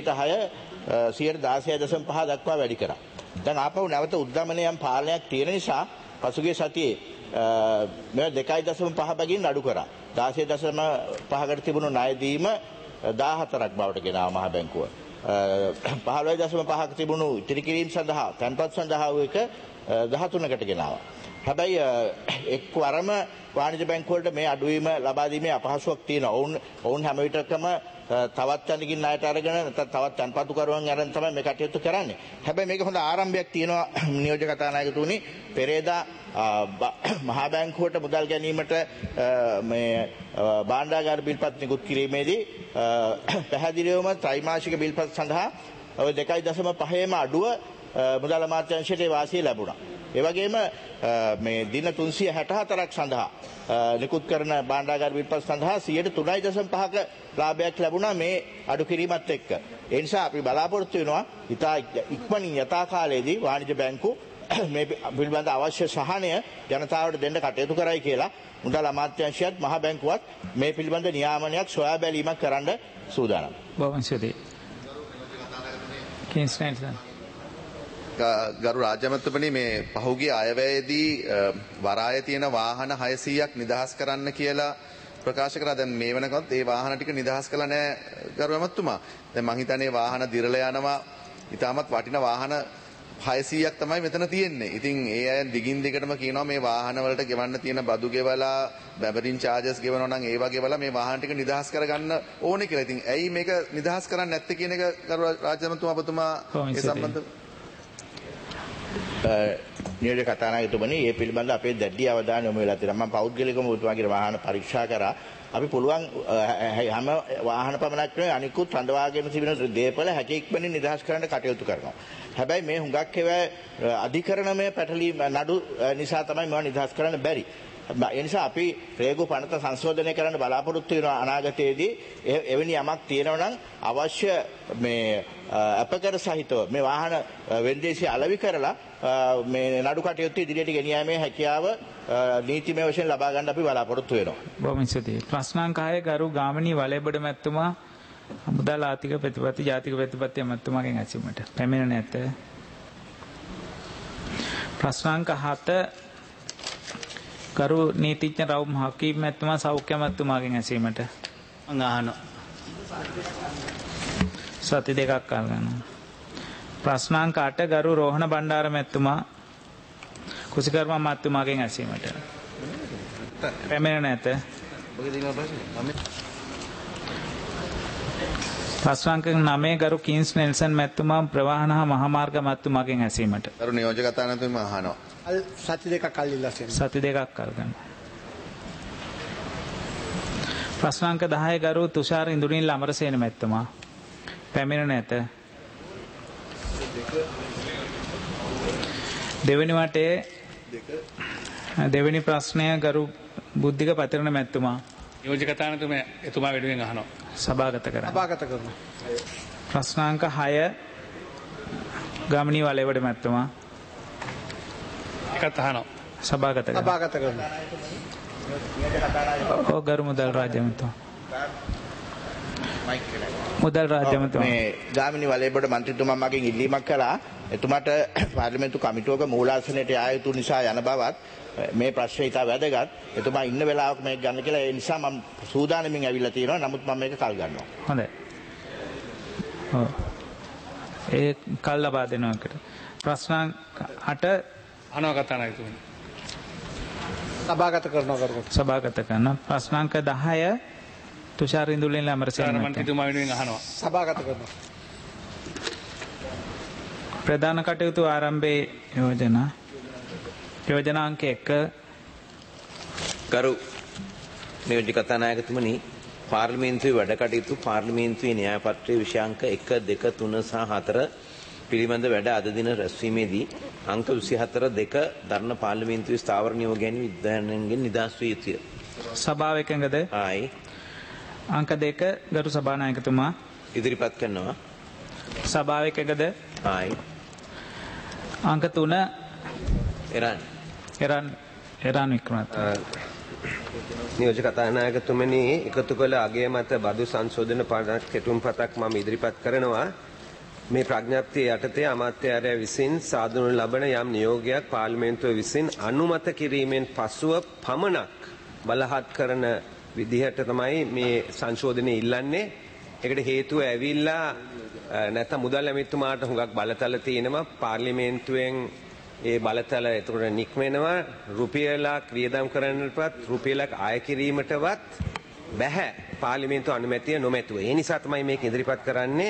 16.5 දක්වා වැඩි කරා. දැන් ආපහු නැවත උද්දමනයන් පාලනයක් තියෙන නිසා පසුගිය සතියේ මේ 2.5 බැගින් අඩු කරා. 16.5කට තිබුණු ණය දීම 14ක් බවට ගෙනාවා මහ බැංකුව. 15.5ක තිබුණු ඉතිරි කිරීම සඳහා තැන්පත් සඳහා වූ එක 13කට ගෙනාවා. හැබැයි එක්වරම වාණිජ්‍ය බැංකු වලට මේ අඩුවීම ලබා දීමේ අපහසුයක් තියෙනවා. ඔවුන් හැම විටකම තවත් යන්නකින් ණයට අරගෙන නැත්නම් තවත් තැන්පතු කරුවන් අරන් තමයි මේ කටයුතු කරන්නේ. හැබැයි මේක හොඳ ආරම්භයක් තියෙනවා නියෝජ්‍ය කතානායකතුනි. පෙරේදා මහා බැංකුවට මුදල් ගැනීමට මේ භාණ්ඩාගාර බිල්පත් නිකුත් කිරීමේදී පැහැදිලිවම ත්‍රිමාසික බිල්පත් සඳහා ඔය 2.5ම අඩුව මුදල් අමාත්‍යාංශයට වාසිය ලැබුණා. ඒ වගේම මේ දින 364ක් සඳහා නිකුත් කරන භාණ්ඩාගාර බිල්පත් සඳහා 3.5ක ලාභයක් ලැබුණා මේ අඩු කිරීමත් එක්ක. ඒ නිසා අපි බලාපොරොත්තු වෙනවා ඉතා ඉක්මනින් යථා කාලයේදී වාණිජ්‍ය බැංකු මේ පිළිබඳ අවශ්‍ය සහනය ජනතාවට දෙන්න කටයුතු කරයි කියලා මුදල් අමාත්‍යාංශයත් මහ බැංකුවත් මේ පිළිබඳ නියාමනයක් සොයා බැලීමක් කරන්න සූදානම්. බොහොම ස්තුතියි. ගරු රාජ්‍යමත්තුමනි මේ පහුගිය අයවැයේදී වරායේ තියෙන වාහන 600ක් නිදහස් කරන්න කියලා ප්‍රකාශ කරා. දැන් මේ වෙනකත් ඒ වාහන ටික නිදහස් කළා නෑ ගරු ඇමතුමා. දැන් මං හිතන්නේ වාහන දිරලා යනවා. ඊටමත් වටින වාහන 600ක් තමයි මෙතන තියෙන්නේ. ඉතින් ඒ අය දිගින් දිගටම කියනවා මේ වාහන වලට ගෙවන්න තියෙන බදු ගෙවලා බැබරින් charges ගෙවනවා නම් ඒ වගේ වල මේ වාහන ටික නිදහස් කරගන්න ඕනේ කියලා. ඉතින් ඇයි මේක නිදහස් කරන්නේ නැත්තේ කියන එක ගරු රාජ්‍යමත්තුමා ඔබතුමා ඒ සම්බන්ධව නියෝජ්‍ය කතානායකතුමනි මේ පිළිබඳ අපේ දැඩි අවධානය යොමු වෙලා තියෙනවා. මම පෞද්ගලිකව ඔබතුමාගේ වාහන පරීක්ෂා කරා. අපි පුළුවන් හැම වාහන පමණක් නෙවෙයි අනිකුත් රඳවාගෙන තිබෙන දේපල හැකියක්මනින් නිදහස් කරන්න කටයුතු කරනවා. හැබැයි මේ හුඟක් ඒවා අධිකරණමය පැටලීම් නඩු නිසා තමයි මේවා නිදහස් කරන්න බැරි. ඒ නිසා අපි රේගු පනත සංශෝධනය කරන්න බලාපොරොත්තු වෙනවා අනාගතයේදී. එවැනි යමක් තියෙනවා නම් අවශ්‍ය මේ අපකර සහිතව මේ වාහන වෙන්දේසි අලෙවි කරලා මේ නඩු කටයුතු ඉදිරියට ගෙනියීමේ හැකියාව නීතිමය වශයෙන් ලබා ගන්න අපි බලාපොරොත්තු වෙනවා. බොහොම ස්තුතියි. ප්‍රශ්නාංක 6 ගරු ගාමිණී වලේබඩ මැතිතුමා මුදල් ආර්ථික ප්‍රතිපත්ති ජාතික ප්‍රතිපත්ති මැතිතුමාගෙන් ඇසීමට පැමිණ නැත. ප්‍රශ්නාංක 7 ගරු නීතිඥ රවුම් හකීම් මැතිතුමා සෞඛ්‍ය මැතිතුමාගෙන් ඇසීමට මම අහනවා. සති දෙකක් කල් ගන්නවා. ප්‍රශ්නාංක 8 ගරු රෝහණ බණ්ඩාර මැතිතුමා කුසිකර්ම මැතිතුමාගෙන් ඇසීමට පැමිණ නැත. ප්‍රශ්නාංක 9 ගරු කින්ස් නෙල්සන් මැතිතුමා ප්‍රවාහන හා මහමාර්ග මැතිතුමාගෙන් ඇසීමට ගරු නියෝජක කතානායකතුමා අහනවා. සති දෙකක් කල් ඉල්ලා සිටිනවා. සති දෙකක් කල් ගන්නවා. ප්‍රශ්නාංක 10 ගරු තුෂාර ඉන්දුනිල් අමරසේන මැතිතුමා පැමිණ නැත. දෙවෙනි වටේ දෙවෙනි ප්‍රශ්නය ගරු බුද්ධික පතිරණ මැතිතුමා නියෝජක කතානායකතුමා එතුමා වෙනුවෙන් අහනවා. සභාගත කරන්න. සභාගත කරනවා. ප්‍රශ්නාංක 6 ගාමිණී වලේබඩ මැතිතුමා එකත් අහනවා. සභාගත කරන්න. සභාගත කරනවා. ඔව් ගරු මුදල් රාජ්‍ය මැතිතුමා. මුදල් රාජ්‍ය මැතිතුමා. මේ ගාමිණී වලේබඩ මන්ත්‍රීතුමා මගෙන් ඉල්ලීමක් කළා. එතුමාට පාර්ලිමේන්තු කමිටුවක මූලාසනයට යා යුතු නිසා යන බවත් මේ ප්‍රශ්නේ ඉතා වැදගත්. එතුමා ඉන්න වෙලාවක මේක ගන්න කියලා ඒ නිසා මම සූදානමින් ඇවිල්ලා තියෙනවා. නමුත් මම මේක කල් ගන්නවා. හොඳයි. ඔව්. ඒ කල් ලබා දෙනවා එකට. ප්‍රශ්න 8 අහනවා කතානායකතුමනි. සභාගත කරනවා කරුණා. සභාගත කරනවා. ප්‍රශ්නාංක 10 තුෂාර ඉන්දුලින් අමරසේන මන්ත්‍රීතුමා වෙනුවෙන් අහනවා. සභාගත කරනවා. ප්‍රධාන කටයුතු ආරම්භයේ යෝජනා අංක 1 ගරු නියෝජ්‍ය කතානායකතුමනි පාර්ලිමේන්තුවේ වැඩ කටයුතු පාර්ලිමේන්තුවේ න්‍යායපත්‍රයේ විෂයාංක 1 2 3 සහ 4 පිළිබඳ වැඩ අද දින රැස්වීමේදී අංක 24 2 දරණ පාර්ලිමේන්තුවේ ස්ථාවර නියෝගයන් විද්‍යාඥයන්ගෙන් නිදහස් විය යුතුය. සභාව එකඟද? ආයි. අංක 2 ගරු සභානායකතුමා ඉදිරිපත් කරනවා. සභාව එකඟද? ආයි. අංක 3 එරන් වික්‍රමත් නියෝජක කතානායකතුමනි එකතු කළ අගය මත බදු සංශෝධන කෙටුම්පතක් මම ඉදිරිපත් කරනවා. මේ ප්‍රඥප්තිය යටතේ අමාත්‍යාලය විසින් සාදනු ලබන යම් නියෝගයක් පාර්ලිමේන්තුව විසින් අනුමත කිරීමෙන් පසුව පමණක් බලහත් කරන විදිහට තමයි මේ සංශෝධනය ඉල්ලන්නේ. ඒකට හේතුව ඇවිල්ලා නැත්නම් මුදල් ඇමතිතුමාට හුඟක් බලතල තියෙනවා පාර්ලිමේන්තුවෙන් ඒ බලතල එතකොට නික්මෙනවා රුපියලක් වියදම් කරන්නටවත් රුපියලක් අය කිරීමටවත් බැහැ පාර්ලිමේන්තු අනුමැතිය නොමැතුව. ඒ නිසා තමයි මේක ඉදිරිපත් කරන්නේ.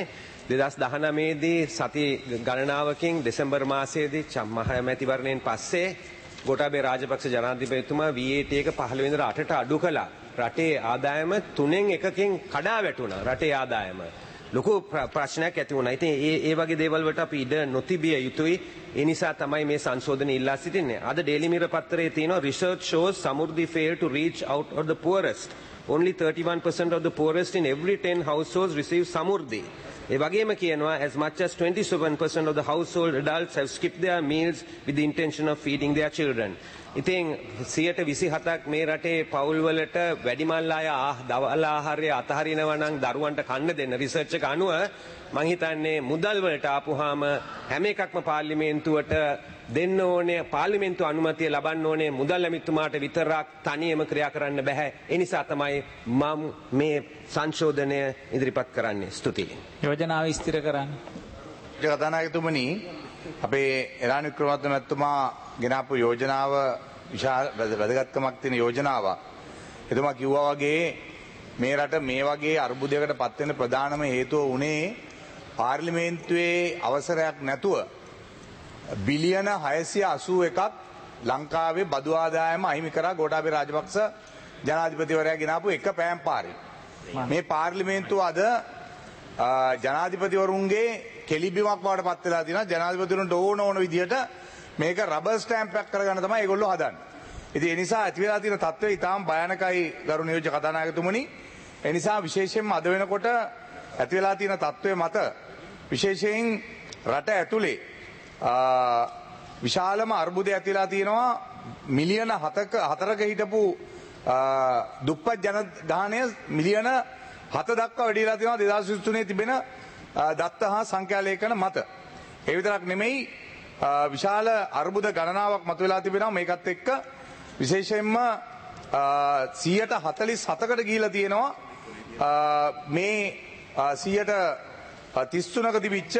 2019 දී සති ගණනාවකින් දෙසැම්බර් මාසයේදී මහ මැතිවරණයෙන් පස්සේ ගෝඨාභය රාජපක්ෂ ජනාධිපතිතුමා VAT එක 15 වෙනිදා 8ට අඩු කළා. රටේ ආදායම 3න් 1කින් කඩා වැටුණා. රටේ ආදායම ලොකු ප්‍රශ්නයක් ඇති වුණා. ඉතින් ඒ වගේ දේවල් වලට අපි ඉඩ නොතිබිය යුතුයි. ඒ නිසා තමයි මේ සංශෝධනය ඉල්ලා සිටින්නේ. අද ඩේලි මිරර් පත්තරයේ තියෙනවා research shows Samurdhi failed to reach out of the poorest. Only 31% of the poorest in every 10 households receive Samurdhi. ඒ වගේම කියනවා as much as 27% of the household adults have skipped their meals with the intention of feeding their children. ඉතින් 27%ක් මේ රටේ පවුල් වලට වැඩිමල් අය දවල් ආහාරය අතහරිනවා නම් දරුවන්ට කන්න දෙන්න රිසර්ච් එක අනුව මම හිතන්නේ මුදල් වලට ආපුවාම හැම එකක්ම පාර්ලිමේන්තුවට දෙන්න ඕනේ පාර්ලිමේන්තු අනුමැතිය ලබන්න ඕනේ මුදල් ඇමතිතුමාට විතරක් තනියම ක්‍රියා කරන්න බෑ. ඒ නිසා තමයි මම මේ සංශෝධනය ඉදිරිපත් කරන්නේ. ස්තුතියි. යෝජනාව විස්තර කරන්න. කතානායකතුමනි අපේ එරාන් වික්‍රමරත්න මැතිතුමා ගෙනාපු යෝජනාව විශාල වැදගත්කමක් තියෙන යෝජනාවක්. එතුමා කිව්වා වගේ මේ රට මේ වගේ අර්බුදයකට පත් වෙන ප්‍රධානම හේතුව උනේ පාර්ලිමේන්තුවේ අවසරයක් නැතුව බිලියන 681ක් ලංකාවේ බදු ආදායම අහිමි කරා ගෝඨාභය රාජපක්ෂ ජනාධිපතිවරයා ගෙනාපු එක පෑම් පාරේ. මේ පාර්ලිමේන්තුව අද ජනාධිපතිවරුන්ගේ කෙලිබිමක් බවට පත් වෙලා තියෙනවා. ජනාධිපතිවරුන්ට ඕන විදිහට මේක රබර් ස්ටෑම්ප් එකක් කරගන්න තමයි ඒගොල්ලෝ හදන්නේ. ඉතින් ඒ නිසා ඇති වෙලා තියෙන තත්ත්වය ඊටාම් භයානකයි ගරු නියෝජ්‍ය කතානායකතුමනි. ඒ නිසා විශේෂයෙන්ම අද වෙනකොට ඇති වෙලා තියෙන තත්ත්වය මත විශේෂයෙන් රට ඇතුලේ විශාලම අර්බුදය ඇති වෙලා තියෙනවා. මිලියන 4ක හිටපු දුප්පත් ජනගහනය මිලියන 7 දක්වා වැඩි වෙලා තියෙනවා 2023 තිබෙන දත්ත හා සංඛ්‍යා ලේඛන මත. ඒ විතරක් නෙමෙයි විශාල අර්බුද ගණනාවක් මතුවලා තිබෙනවා. මේකත් එක්ක විශේෂයෙන්ම 147කට ගිහිලා තියෙනවා මේ 133ක තිබිච්ච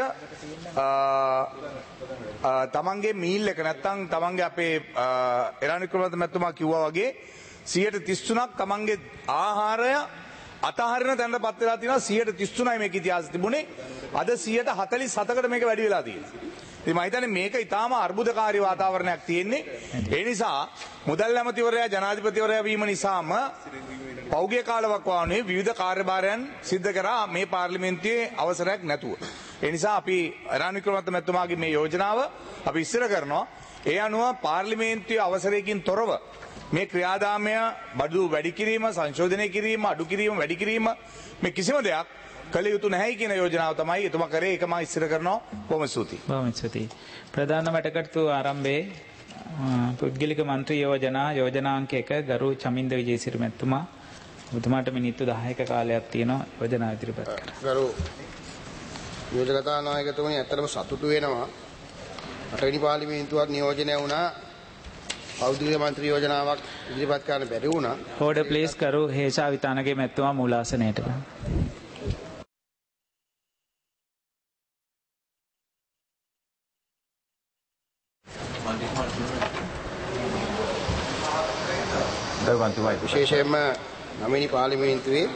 තමන්ගේ මීල් එක නැත්තම් තමන්ගේ අපේ එරානි ක්‍රමත මැතිතුමා කිව්වා වගේ 133ක් තමන්ගේ ආහාරය අතහරින තැනට පත් වෙලා තියෙනවා. 133යි මේක ඉතිහාසෙ තිබුණේ. අද 147කට මේක වැඩි වෙලා තියෙනවා. ඉතින් මම හිතන්නේ මේක ඊටාම අර්බුදකාරී වාතාවරණයක් තියෙන්නේ. ඒ නිසා මුදල් ඇමතිවරයා ජනාධිපතිවරයා වීම නිසාම පෞද්ගලික කාලයක් වානේ විවිධ කාර්යභාරයන් සිද්ධ කරා මේ පාර්ලිමේන්තුවේ අවසරයක් නැතුව. ඒ නිසා අපි රාණි වික්‍රමරත්න මැතිතුමාගේ මේ යෝජනාව අපි ඉස්සර කරනවා. ඒ අනුව පාර්ලිමේන්තුවේ අවසරයකින් තොරව මේ ක්‍රියාදාමය බඩු වැඩි කිරීම, සංශෝධනය කිරීම, අඩු කිරීම, වැඩි කිරීම මේ කිසිම දෙයක් කළ යුතු නැහැ කියන යෝජනාව තමයි එතුමා කරේ. ඒක මම ඉස්සර කරනවා. බොහොම ස්තුතියි. බොහොම ස්තුතියි. ප්‍රධාන වැඩකටයුතු ආරම්භයේ පුද්ගලික මන්ත්‍රී යෝජනා අංක 1 ගරු චමින්ද විජේසිරි මැතිතුමා ඔබතුමාට මිනිත්තු 10ක කාලයක් තියෙනවා යෝජනා ඉදිරිපත් කරන්න. ගරු නියෝජ්‍ය කතානායකතුමනි ඇත්තටම සතුටු වෙනවා. 8වෙනි පාර්ලිමේන්තුවක් නියෝජනය වුණා. පෞද්ගලික මන්ත්‍රී යෝජනාවක් ඉදිරිපත් කරන්න බැරි වුණා. ඕඩර් ප්ලීස් කරු හේෂා විතානගේ මැතිතුමා මූලාසනයට. විශේෂයෙන්ම 9වෙනි පාර්ලිමේන්තුවේ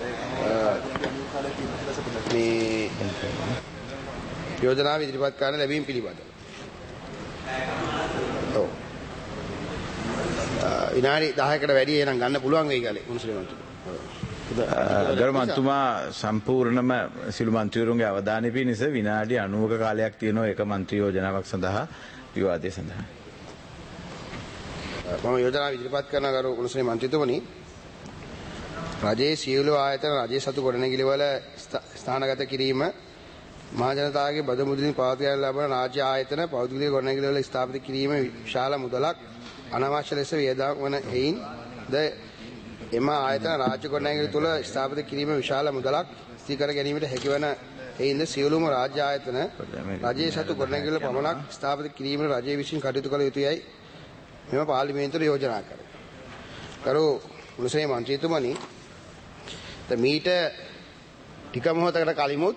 මේ යෝජනාව ඉදිරිපත් කරන්න ලැබීම පිළිබඳව. ඔව්. විනාඩි 10කට වැඩි එනම් ගන්න පුළුවන් වෙයි ගලේ මුස්ලිම් ගරු මන්තුමා සම්පූර්ණම සිළු මන්ත්‍රීවරුන්ගේ අවධානය පිණිස විනාඩි 90ක කාලයක් තියෙනවා එක මන්ත්‍රී යෝජනාවක් සඳහා විවාදය සඳහා. මම යෝජනාව ඉදිරිපත් කරන ගරු මුස්ලිම් මන්ත්‍රීතුමනි රජයේ සියලු ආයතන රජයේ සතු ගොඩනැගිලි වල ස්ථානගත කිරීම මහ ජනතාවගේ බදු මුදලින් පවතින ලබන රාජ්‍ය ආයතන පෞද්ගලික ගොඩනැගිලි වල ස්ථාපිත කිරීම විශාල මුදලක් අනවශ්‍ය ලෙස වියදම් වන හේයින් ද එම ආයතන රාජ්‍ය ගොඩනැගිලි තුල ස්ථාපිත කිරීම විශාල මුදලක් ස්ථීකර ගැනීමට හැකිවන හේයින් ද සියලුම රාජ්‍ය ආයතන රජයේ සතු ගොඩනැගිලි වල පමණක් ස්ථාපිත කිරීමට රජය විසින් කටයුතු කළ යුතුයයි මෙම පාර්ලිමේන්තුවේ යෝජනා කරයි. කරු මුස්ලිම් මන්ත්‍රීතුමනි මීට ටික මොහොතකට කලිමුත්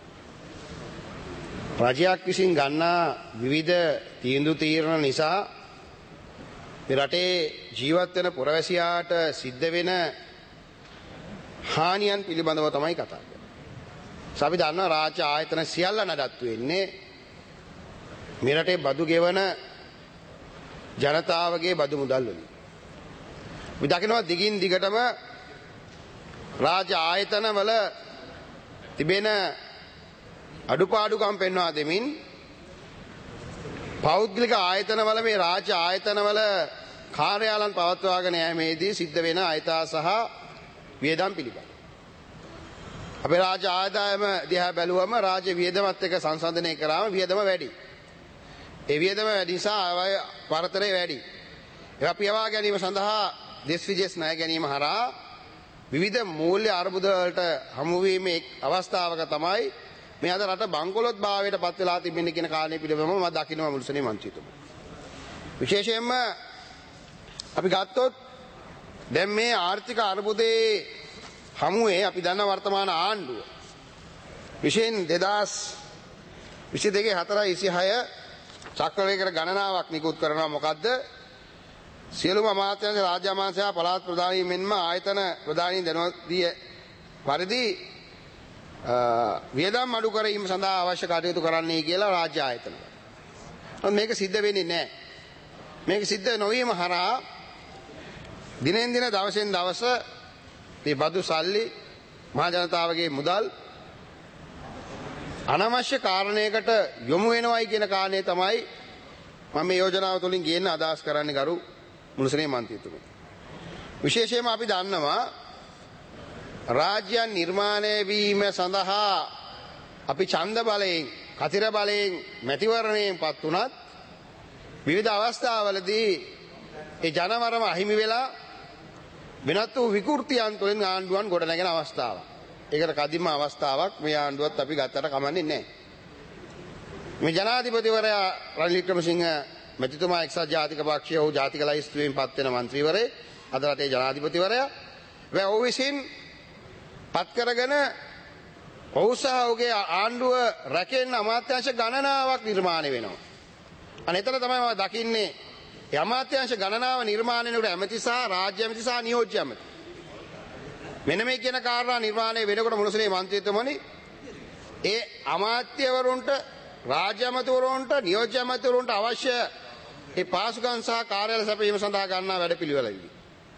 රජයක් විසින් ගන්නා විවිධ තීන්දුව තීරණ නිසා මේ රටේ ජීවත් වෙන පුරවැසියාට සිද්ධ වෙන හානියන් පිළිබඳව තමයි කතා කරන්නේ. අපි දන්නවා රාජ්‍ය ආයතන සියල්ල නඩත්තු වෙන්නේ මේ රටේ බදු ගෙවන ජනතාවගේ බදු මුදල් වලින්. අපි දකිනවා දිගින් දිගටම රාජ්‍ය ආයතන වල තිබෙන අඩුපාඩුකම් පෙන්වා දෙමින් පෞද්ගලික ආයතන වල මේ රාජ්‍ය ආයතන වල කාර්යාලන් පවත්වාගෙන යෑමේදී සිද්ධ වෙන අයිතා සහ වියදම් පිළිබඳ. අපේ රාජ්‍ය ආදායම දිහා බැලුවම රාජ්‍ය වියදමත් එක්ක සංසන්දනය කරාම වියදම වැඩි. ඒ වියදම වැඩි නිසා ආය පරතරය වැඩි. ඒවා පියවා ගැනීම සඳහා දෙස් විදේශ ණය ගැනීම හරහා විවිධ මූල්‍ය අර්බුද වලට හමු වීමේ අවස්ථාවක තමයි මේ අද රට බංකොලොත් භාවයට පත් වෙලා තිබෙන්නේ කියන කාරණේ පිළිබඳව මම දකිනවා මුල්සනේ මන්ත්‍රීතුමා. විශේෂයෙන්ම අපි ගත්තොත් දැන් මේ ආර්ථික අර්බුදයේ හමුවේ අපි දන්න වර්තමාන ආණ්ඩුව විශේෂයෙන් 2022 4/26 චක්‍රවේගයට ගණනාවක් නිකුත් කරනවා. මොකද්ද? සියලුම අමාත්‍යංශ රාජ්‍ය අමාත්‍ය සහ පළාත් ප්‍රධානීන් මෙන්ම ආයතන ප්‍රධානීන් දැනුවත් දී පරිදි වියදම් අඩු කිරීම සඳහා අවශ්‍ය කටයුතු කරන්නයි කියලා රාජ්‍ය ආයතන. මේක සිද්ධ වෙන්නේ නැහැ. මේක සිද්ධ නොවීම හරහා දිනෙන් දින දවසෙන් දවස මේ බදු සල්ලි මහ ජනතාවගේ මුදල් අනවශ්‍ය කාරණයකට යොමු වෙනවයි කියන කාරණේ තමයි මම මේ යෝජනාව තුළින් ගේන්න අදහස් කරන්නේ ගරු මුළුසනේ මන්ත්‍රීතුමනි. විශේෂයෙන්ම අපි දන්නවා රාජ්‍යයන් නිර්මාණය වීම සඳහා අපි ඡන්ද බලයෙන්, කතිර බලයෙන්, මැතිවරණයෙන් පත් වුණත් විවිධ අවස්ථාවලදී ඒ ජනවරම අහිමි වෙලා වෙනත් වූ විකෘතියන් තුළින් ආණ්ඩුවන් ගොඩනැගෙන අවස්ථාවක්. ඒකට කදිම අවස්ථාවක් මේ ආණ්ඩුවත් අපි ගත්තට කමන්නේ නැහැ. මේ ජනාධිපතිවරයා රනිල් වික්‍රමසිංහ මැතිතුමා එක්සත් ජාතික පක්ෂයේ ඔහු ජාතික ලයිස්තුවෙන් පත් වෙන മന്ത്രിවරේ අද රටේ ජනාධිපතිවරයා ඔහු විසින් පත් කරගෙන ඔහු සහ ඔහුගේ ආණ්ඩුව රැකෙන්න අමාත්‍යාංශ ගණනාවක් නිර්මාණය වෙනවා. අනේතර තමයි මම දකින්නේ ඒ අමාත්‍යාංශ ගණනාව නිර්මාණය වෙනකොට ඇමති සහ රාජ්‍ය ඇමති සහ නියෝජ්‍ය ඇමති. මෙන්න මේ කියන කාරණා නිර්මාණය වෙනකොට මුළුසනේ මන්ත්‍රීතුමනි ඒ අමාත්‍යවරුන්ට රාජ්‍ය ඇමතිවරුන්ට නියෝජ්‍ය ඇමතිවරුන්ට අවශ්‍ය ඒ පාසුකම් සහ කාර්යාල සැපයීම සඳහා ගන්නා වැඩපිළිවෙලයි.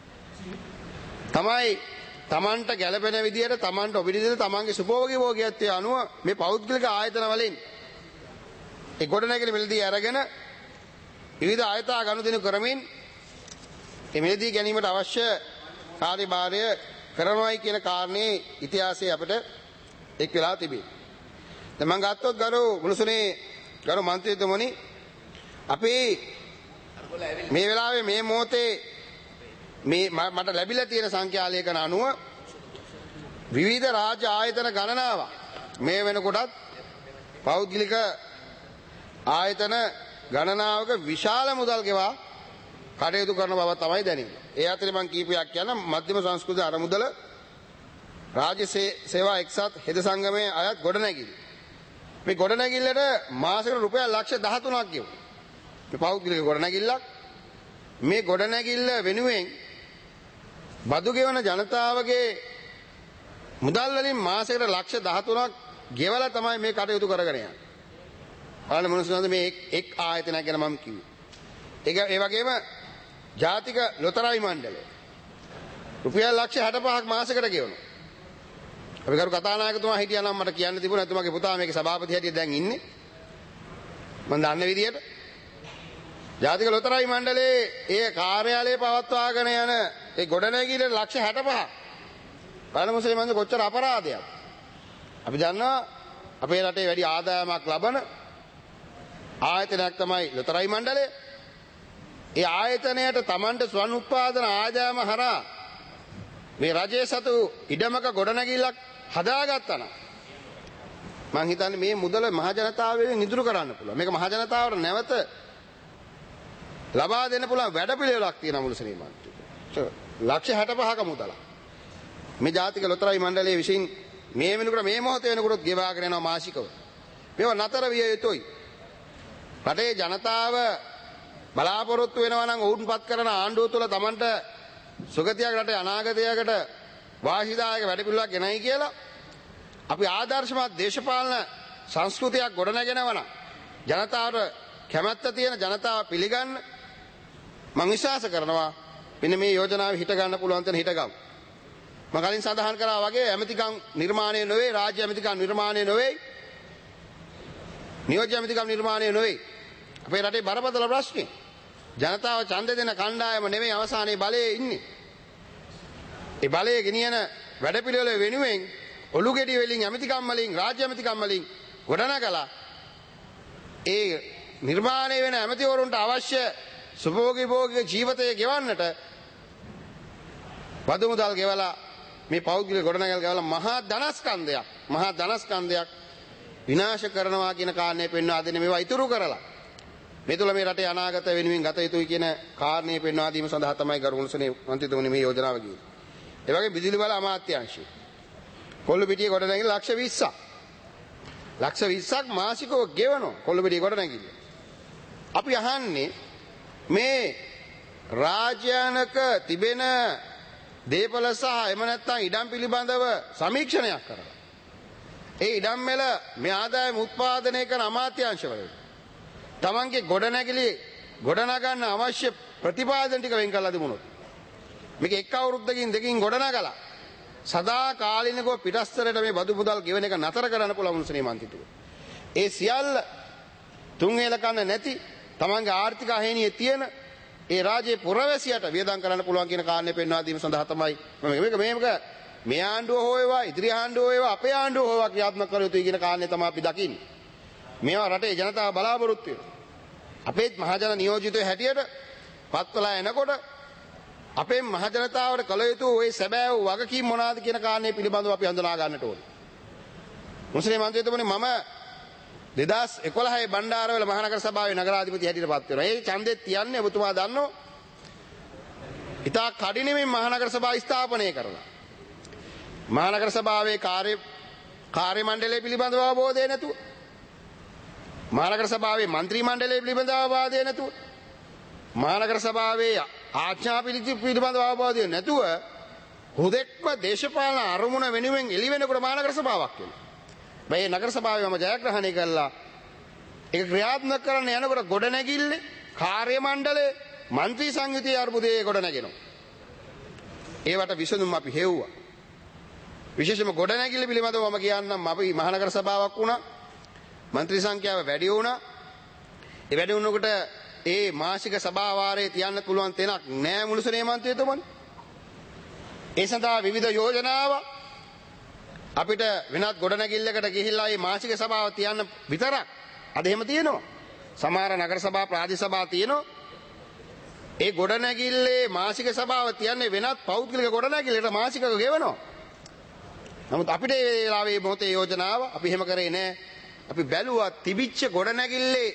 තමයි තමන්ට ගැළපෙන විදියට තමන්ට ඔබිරිදින තමන්ගේ සුභෝගී භෝගීත්වය අනුව මේ පෞද්ගලික ආයතන වලින් ඒ ගොඩනැගිලි මිලදී අරගෙන විවිධ ආයතන ගනුදෙනු කරමින් මේ මිලදී ගැනීමට අවශ්‍ය කාර්යභාරය කරනවායි කියන කාරණේ ඉතිහාසයේ අපිට එක් වෙලා තිබේ. දැන් මම ගත්තොත් ගරු මුළුසනේ ගරු මන්ත්‍රීතුමනි අපි මේ වෙලාවේ මේ මොහොතේ මේ මට ලැබිලා තියෙන සංඛ්‍යාලයකන අනුව විවිධ රාජ්‍ය ආයතන ගණනාවක් මේ වෙනකොටත් පෞද්ගලික ආයතන ගණනාවක විශාල මුදල් ගෙවා කටයුතු කරන බව තමයි දැනෙන්නේ. ඒ අතරේ මම කීපයක් කියන මධ්‍යම සංස්කෘතික අරමුදල රාජ්‍ය සේවා එක්සත් හෙද සංගමයේ අයත් ගොඩනැගිලි. මේ ගොඩනැගිල්ලට මාසෙකට රුපියල් ලක්ෂ 13ක් ගෙවුවා. මේ පෞද්ගලික ගොඩනැගිල්ලක් මේ ගොඩනැගිල්ල වෙනුවෙන් බදු ගෙවන ජනතාවගේ මුදල් වලින් මාසෙකට ලක්ෂ 13ක් ගෙවලා තමයි මේ කටයුතු කරගෙන යන්නේ. බලන්න මොනසද මේ එක් ආයතනයක් ගැන මම කිව්වේ. ඒ වගේම ජාතික ලොතරැයි මණ්ඩලය රුපියල් ලක්ෂ 65ක් මාසෙකට ගෙවනවා. අපි කරු කතානායකතුමා හිටියා නම් මට කියන්න තිබුණා එතුමාගේ පුතා මේකේ සභාපති හැටියට දැන් ඉන්නේ. මම දන්න විදියට ජාතික ලොතරැයි මණ්ඩලයේ ඒ කාර්යාලය පවත්වාගෙන යන ඒ ගොඩනැගිල්ල ලක්ෂ 65ක්. බලමු මුස්ලිම්න්ගේ කොච්චර අපරාධයක්. අපි දන්නවා අපේ රටේ වැඩි ආදායමක් ලබන ආයතනයක් තමයි ලොතරැයි මණ්ඩලය. ඒ ආයතනයට Tamanට ස්වයං උත්පාදන ආදායම හරහා මේ රජයේ සතු ඉඩමක ගොඩනැගිල්ලක් හදාගත්තා නම් මම හිතන්නේ මේ මුදල මහ ජනතාවෙන් ඉදිරි කරන්න පුළුවන්. මේක මහ ජනතාවට නැවත ලබා දෙන්න පුළුවන් වැඩපිළිවෙලක් තියෙනවා මුළුසනේ මන්ත්‍රී. ලක්ෂ 65ක මුදල. මේ ජාතික ලොතරැයි මණ්ඩලයේ විසින් මේ වෙනකොට මේ මොහොතේ වෙනකොට ගෙවාගෙන යනවා මාසිකව. මේව නතර විය යුතුයි. රටේ ජනතාව බලාපොරොත්තු වෙනවා නම් ඔවුන්පත් කරන ආණ්ඩුව තුළ Tamanට සුගතියක් රටේ අනාගතයකට වාසිදායක වැඩපිළිවෙලක් ගෙනයි කියලා අපි ආදර්ශමත් දේශපාලන සංස්කෘතියක් ගොඩනගෙනවා නම් ජනතාවට කැමැත්ත තියෙන ජනතාව පිළිගන්න මම විශ්වාස කරනවා මෙන්න මේ යෝජනාව හිට ගන්න පුළුවන් තැන හිට ගමු. මම කලින් සඳහන් කරා වගේ ඇමතිකම් නිර්මාණය නොවේ, රාජ්‍ය ඇමතිකම් නිර්මාණය නොවේ, නියෝජ්‍ය ඇමතිකම් නිර්මාණය නොවේ. අපේ රටේ බරපතල ප්‍රශ්නේ ජනතාව ඡන්ද දෙන කණ්ඩායම නෙමෙයි අවසානයේ බලයේ ඉන්නේ. ඒ බලයේ ගෙනියන වැඩපිළිවෙල වෙනුවෙන් ඔලු ගෙඩි වලින් ඇමතිකම් වලින් රාජ්‍ය ඇමතිකම් වලින් ගොඩනගලා ඒ නිර්මාණය වෙන ඇමතිවරුන්ට අවශ්‍ය සුභෝගී භෝගී ජීවිතය ගෙවන්නට බදු මුදල් ගෙවලා මේ පෞද්ගලික ගොඩනැගිලි ගෙවලා මහා ධනස්කන්ධයක් විනාශ කරනවා කියන කාරණේ පෙන්වා දෙන්නේ මේවා ඉතුරු කරලා මේ තුල මේ රටේ අනාගත වෙනුවෙන් ගත යුතුයි කියන කාරණේ පෙන්වා දීම සඳහා තමයි ගරු මුළුසනේ මන්ත්‍රීතුමනි මේ යෝජනාව ගියේ. ඒ වගේ බිජලි බල අමාත්‍යාංශය කොල්ලුපිටියේ ගොඩනැගිලි ලක්ෂ 20ක්. ලක්ෂ 20ක් මාසිකව ගෙවනවා කොල්ලුපිටියේ ගොඩනැගිලි. අපි අහන්නේ මේ රාජ්‍යානක තිබෙන දේපල සහ එම නැත්නම් ඉඩම් පිළිබඳව සමීක්ෂණයක් කරලා ඒ ඉඩම් වල මේ ආදායම උත්පාදනය කරන අමාත්‍යාංශවල තමන්ගේ ගොඩනැගිලි ගොඩනගන්න අවශ්‍ය ප්‍රතිපාදන ටික වෙන් කරලා තිබුණොත් මේක එක් අවුරුද්දකින් දෙකකින් ගොඩනගලා සදා කාලිනකව පිටස්තරයට මේ බදු මුදල් ගෙවන එක නතර කරන්න පුළුවන් මුළුසනේ මන්ත්‍රීතුමනි. ඒ සියල්ල තුන් වේල කන්න නැති තමන්ගේ ආර්ථික අහේනියේ තියෙන ඒ රාජ්‍යයේ පුරවැසියට වියදම් කරන්න පුළුවන් කියන කාරණේ පෙන්වා දීම සඳහා තමයි මේක මේ ආණ්ඩුව හොයවා ඉදිරි ආණ්ඩුව හොයවා අපේ ආණ්ඩුව හොයවා ක්‍රියාත්මක කර යුතුයි කියන කාරණේ තමයි අපි දකින්නේ. මේවා රටේ ජනතාව බලාපොරොත්තු වෙනවා. අපේ මහජන නියෝජිතයෝ හැටියට පත්වලා එනකොට අපේ මහජනතාවට කළ යුතු ওই සැබෑ වගකීම් මොනවාද කියන කාරණේ පිළිබඳව අපි හඳුනා ගන්නට ඕනේ. මුස්ලිම් මන්ත්‍රීතුමනි මම 2011 බණ්ඩාරවල මහනගර සභාවේ නගරාධිපති හැටියට පත් වෙනවා. ඒ ඡන්දෙත් තියන්නේ ඔබතුමා දන්නෝ. ඉතා කඩිනමින් මහනගර සභාව ස්ථාපනය කරලා. මහනගර සභාවේ කාර්ය මණ්ඩලය පිළිබඳව අවබෝධය නැතුව. මහනගර සභාවේ മന്ത്രി මණ්ඩලය පිළිබඳව අවබෝධය නැතුව. මහනගර සභාවේ ආඥා පිළිබඳව අවබෝධය නැතුව හුදෙක්ම දේශපාලන අරමුණ වෙනුවෙන් එළි වෙනකොට මහනගර සභාවක් වෙනවා. මේ නගර සභාවේ මම ජයග්‍රහණය කළා. ඒක ක්‍රියාත්මක කරන්න යනකොට ගොඩනැගිල්ලේ කාර්ය මණ්ඩලයේ മന്ത്രി සංයුතිය අර්බුදයේ ගොඩනැගෙනවා. ඒවට විසඳුම් අපි හෙව්වා. විශේෂයෙන්ම ගොඩනැගිල්ල පිළිබඳව මම කියන්නම් අපි මහනගර සභාවක් වුණා. മന്ത്രി සංඛ්‍යාව වැඩි වුණා. ඒ වැඩි වුණකොට ඒ මාසික සභා වාරයේ තියන්න පුළුවන් තැනක් නෑ මුළුසුනේ මන්ත්‍රීතුමනි. ඒ සඳහා විවිධ යෝජනාව අපිට වෙනත් ගොඩනැගිල්ලකට ගිහිල්ලා මේ මාසික සභාව තියන්න විතරක් අද එහෙම තියෙනවා. සමහර නගර සභා ප්‍රාදේශ සභා තියෙනවා. ඒ ගොඩනැගිල්ලේ මාසික සභාව තියන්නේ වෙනත් පෞද්ගලික ගොඩනැගිල්ලට මාසිකව ගෙවනවා. නමුත් අපිට ඒ වෙලාවේ මොහොතේ යෝජනාව අපි එහෙම කරේ නෑ. අපි බැලුවා තිබිච්ච ගොඩනැගිල්ලේ